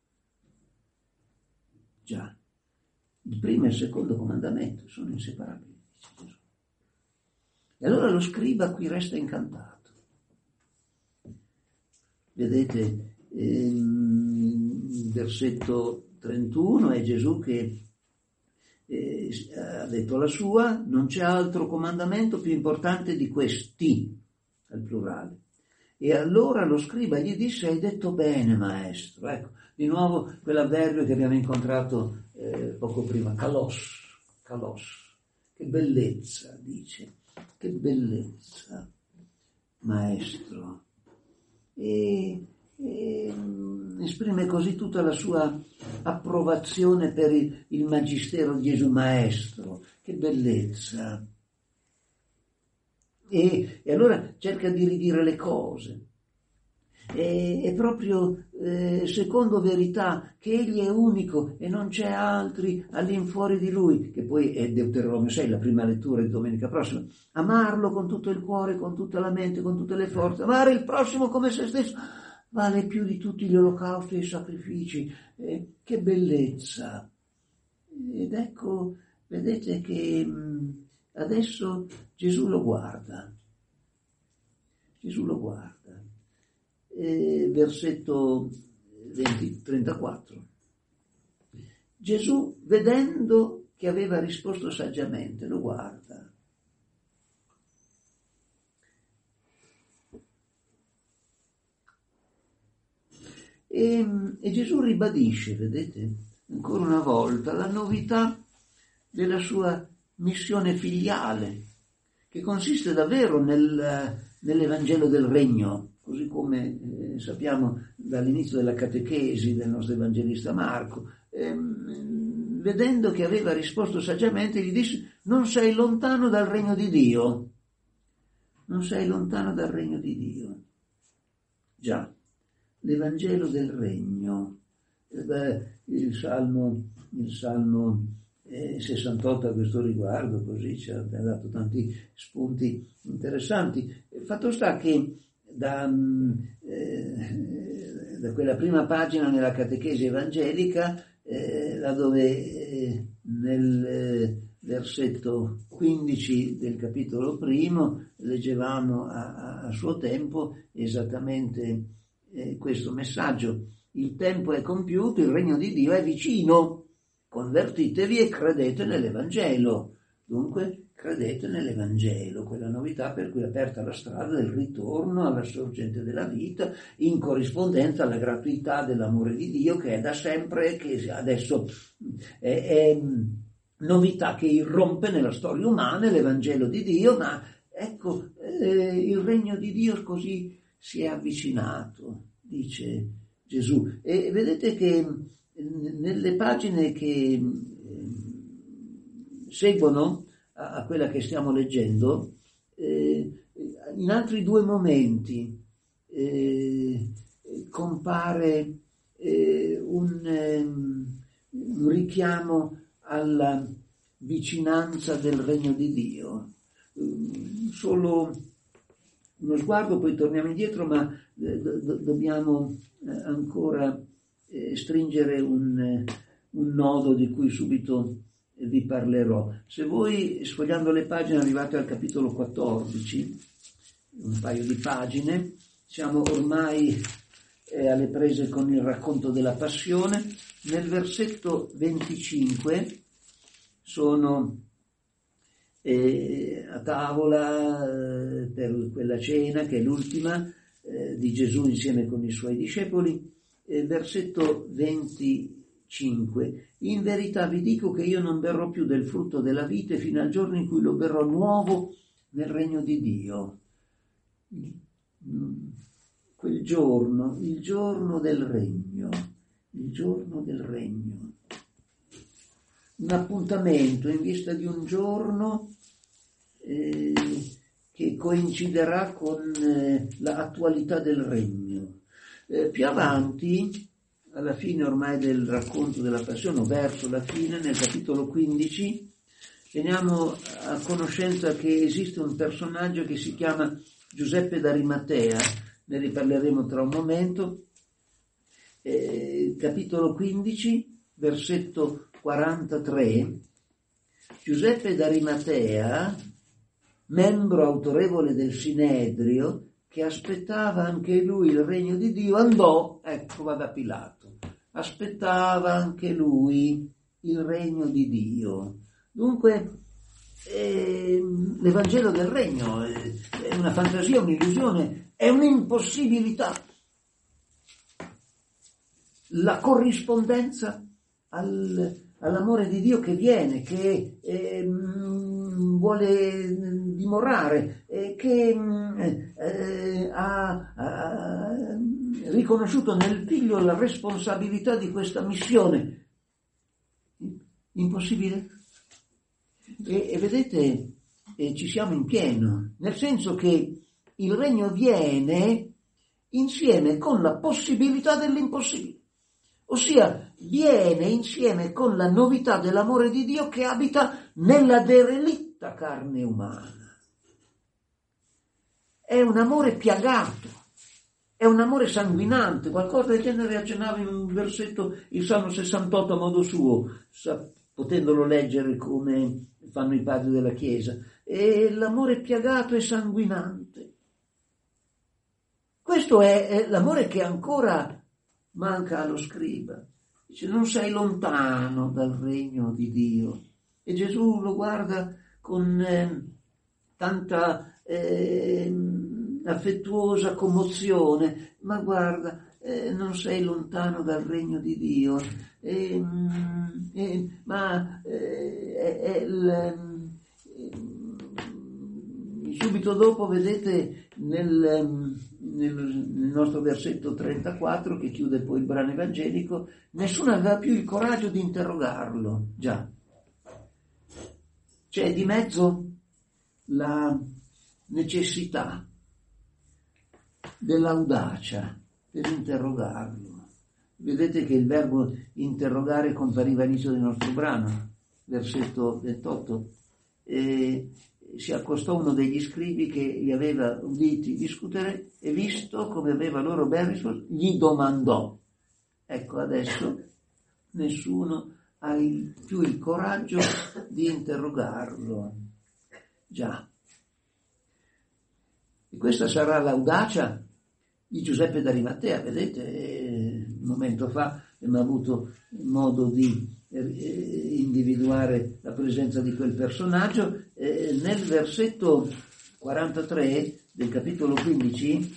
Già. Il primo e il secondo comandamento sono inseparabili, dice Gesù. E allora lo scriba qui resta incantato. Vedete, ehm, versetto trentuno è Gesù che eh, ha detto la sua, non c'è altro comandamento più importante di questi, al plurale. E allora lo scriba gli disse, hai detto bene maestro. Ecco, di nuovo quell'avverbio che abbiamo incontrato eh, poco prima, kalos, kalos. Che bellezza, dice, che bellezza, maestro. E, e esprime così tutta la sua approvazione per il, il magistero di Gesù, maestro. Che bellezza. E, e allora cerca di ridire le cose. E, è proprio eh, secondo verità che egli è unico e non c'è altri all'infuori di lui, che poi è Deuteronomio sei, la prima lettura di domenica prossima. Amarlo con tutto il cuore, con tutta la mente, con tutte le forze, amare il prossimo come se stesso vale più di tutti gli olocausti e i sacrifici. Eh, che bellezza. Ed ecco, vedete che mh, adesso Gesù lo guarda, Gesù lo guarda. Eh, versetto venti, trentaquattro. Gesù, vedendo che aveva risposto saggiamente, lo guarda. E, e Gesù ribadisce, vedete, ancora una volta, la novità della sua missione filiale, che consiste davvero nel, nell'Evangelo del Regno, così come eh, sappiamo dall'inizio della catechesi del nostro evangelista Marco. Ehm, vedendo che aveva risposto saggiamente, gli disse, non sei lontano dal regno di Dio. Non sei lontano dal regno di Dio. Già, l'Evangelo del Regno. Eh, il Salmo, il Salmo eh, sessantotto a questo riguardo, così ci ha dato tanti spunti interessanti. Fatto sta che Da, eh, da quella prima pagina nella catechesi evangelica, eh, là dove eh, nel eh, versetto quindici del capitolo primo leggevamo a, a suo tempo esattamente eh, questo messaggio: il tempo è compiuto, il regno di Dio è vicino, convertitevi e credete nell'Evangelo. Dunque credete nell'Evangelo, quella novità per cui è aperta la strada del ritorno alla sorgente della vita, in corrispondenza alla gratuità dell'amore di Dio, che è da sempre, che adesso è, è novità che irrompe nella storia umana, l'Evangelo di Dio, ma ecco, eh, il regno di Dio così si è avvicinato, dice Gesù. E vedete che nelle pagine che eh, seguono a quella che stiamo leggendo, eh, in altri due momenti eh, compare eh, un, eh, un richiamo alla vicinanza del regno di Dio. Solo uno sguardo, poi torniamo indietro, ma eh, do, dobbiamo eh, ancora eh, stringere un, eh, un nodo di cui subito eh, vi parlerò. Se voi, sfogliando le pagine, arrivate al capitolo quattordici, un paio di pagine, siamo ormai eh, alle prese con il racconto della passione. Nel versetto venticinque sono eh, a tavola eh, per quella cena che è l'ultima eh, di Gesù insieme con i suoi discepoli. Eh, versetto venticinque: in verità vi dico che io non berrò più del frutto della vite fino al giorno in cui lo berrò nuovo nel regno di Dio. Quel giorno, il giorno del regno, il giorno del regno, un appuntamento in vista di un giorno eh, che coinciderà con eh, l'attualità del regno. Eh, più avanti, alla fine ormai del racconto della passione, o verso la fine, nel capitolo quindici, veniamo a conoscenza che esiste un personaggio che si chiama Giuseppe d'Arimatea, ne riparleremo tra un momento. Eh, capitolo quindici, versetto quarantatré: Giuseppe d'Arimatea, membro autorevole del Sinedrio, che aspettava anche lui il regno di Dio, andò, ecco va da Pilato, aspettava anche lui il regno di Dio. Dunque eh, l'Evangelo del Regno è una fantasia, un'illusione, è un'impossibilità. La corrispondenza al, all'amore di Dio che viene, che eh, vuole dimorare, eh, che eh, ha, ha riconosciuto nel figlio la responsabilità di questa missione. Impossibile? E, e vedete, eh, ci siamo in pieno, nel senso che il regno viene insieme con la possibilità dell'impossibile, ossia viene insieme con la novità dell'amore di Dio che abita nella derelitta carne umana. È un amore piagato, è un amore sanguinante, qualcosa del genere accennava in un versetto il Salmo sessantotto a modo suo, potendolo leggere come fanno i padri della Chiesa. E l'amore piagato e sanguinante. Questo è, è l'amore che ancora manca allo scriba. Dice: non sei lontano dal regno di Dio. E Gesù lo guarda con eh, tanta eh, affettuosa commozione, ma guarda, eh, non sei lontano dal regno di Dio. Eh, eh, ma eh, è il, eh, subito dopo, vedete, nel, nel, nel nostro versetto trentaquattro, che chiude poi il brano evangelico, nessuno aveva più il coraggio di interrogarlo. Già, c'è di mezzo la necessità dell'audacia per interrogarlo. Vedete che il verbo interrogare compariva all'inizio del nostro brano, versetto ventotto. E si accostò uno degli scribi che li aveva uditi discutere e, visto come aveva loro ben risposto, gli domandò. Ecco, adesso nessuno ha il, più il coraggio di interrogarlo. Già. E questa sarà l'audacia di Giuseppe d'Arimatea. Vedete, un momento fa abbiamo avuto modo di individuare la presenza di quel personaggio. Eh, nel versetto quarantatré del capitolo quindici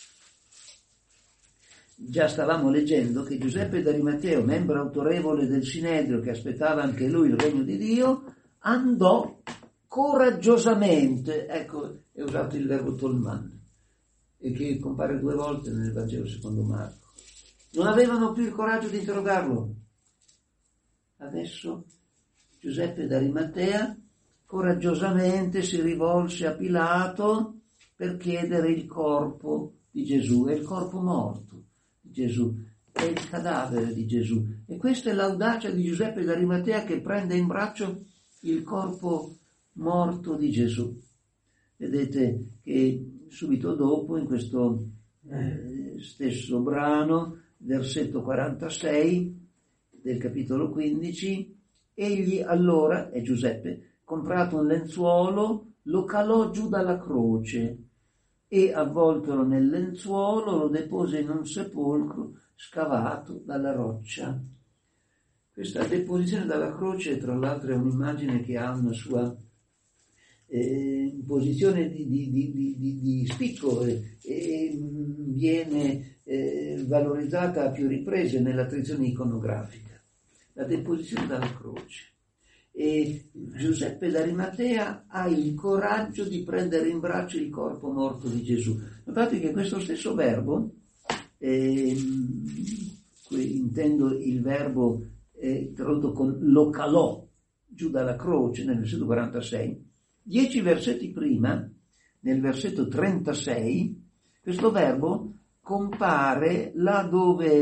già stavamo leggendo che Giuseppe d'Arimatea, membro autorevole del Sinedrio, che aspettava anche lui il regno di Dio, andò coraggiosamente, ecco, è usato il verbo tolman, e che compare due volte nel Vangelo secondo Marco. Non avevano più il coraggio di interrogarlo. Adesso Giuseppe d'Arimatea coraggiosamente si rivolse a Pilato per chiedere il corpo di Gesù. È il corpo morto di Gesù, è il cadavere di Gesù. E questa è l'audacia di Giuseppe d'Arimatea, che prende in braccio il corpo morto di Gesù. Vedete che subito dopo, in questo eh, stesso brano, versetto quarantasei del capitolo quindici, egli allora, è Giuseppe, comprato un lenzuolo, lo calò giù dalla croce e, avvoltolo nel lenzuolo, lo depose in un sepolcro scavato dalla roccia. Questa deposizione dalla croce, tra l'altro, è un'immagine che ha una sua eh, posizione di, di, di, di, di spicco e, e viene eh, valorizzata a più riprese nella tradizione iconografica. La deposizione dalla croce. E Giuseppe d'Arimatea ha il coraggio di prendere in braccio il corpo morto di Gesù. Notate che questo stesso verbo, eh, qui intendo il verbo eh, tradotto con lo calò giù dalla croce nel versetto quarantasei, dieci versetti prima, nel versetto trentasei, questo verbo compare là dove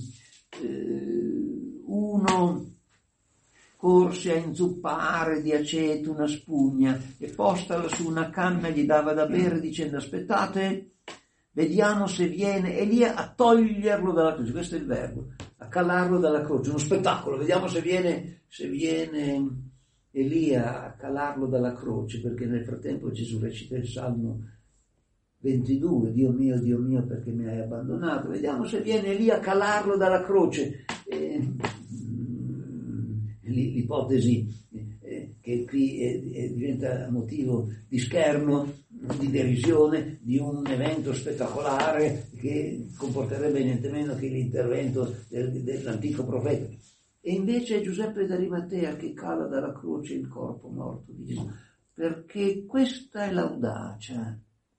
eh, uno corse a inzuppare di aceto una spugna e postala su una canna gli dava da bere dicendo: aspettate, vediamo se viene Elia a toglierlo dalla croce. Questo è il verbo, a calarlo dalla croce, uno spettacolo, vediamo se viene, se viene Elia a calarlo dalla croce, perché nel frattempo Gesù recita il Salmo ventidue, Dio mio, Dio mio, perché mi hai abbandonato, vediamo se viene Elia a calarlo dalla croce. E, l'ipotesi eh, che qui eh, eh, diventa motivo di scherno, di derisione, di un evento spettacolare che comporterebbe niente meno che l'intervento del, dell'antico profeta. E invece è Giuseppe d'Arimatea che cala dalla croce il corpo morto di Gesù, perché questa è l'audacia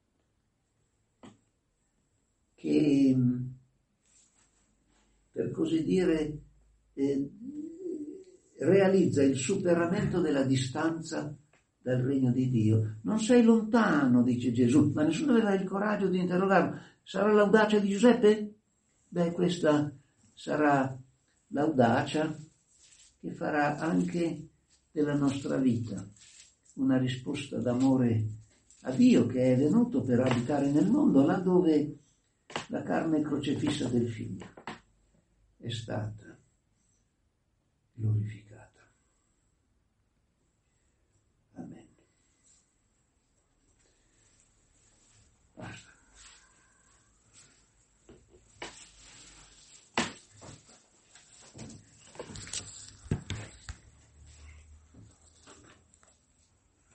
che, per così dire, eh, realizza il superamento della distanza dal regno di Dio. Non sei lontano, dice Gesù, ma nessuno aveva il coraggio di interrogarlo. Sarà l'audacia di Giuseppe? Beh, questa sarà l'audacia che farà anche della nostra vita una risposta d'amore a Dio, che è venuto per abitare nel mondo, là dove la carne crocefissa del Figlio è stata glorificata.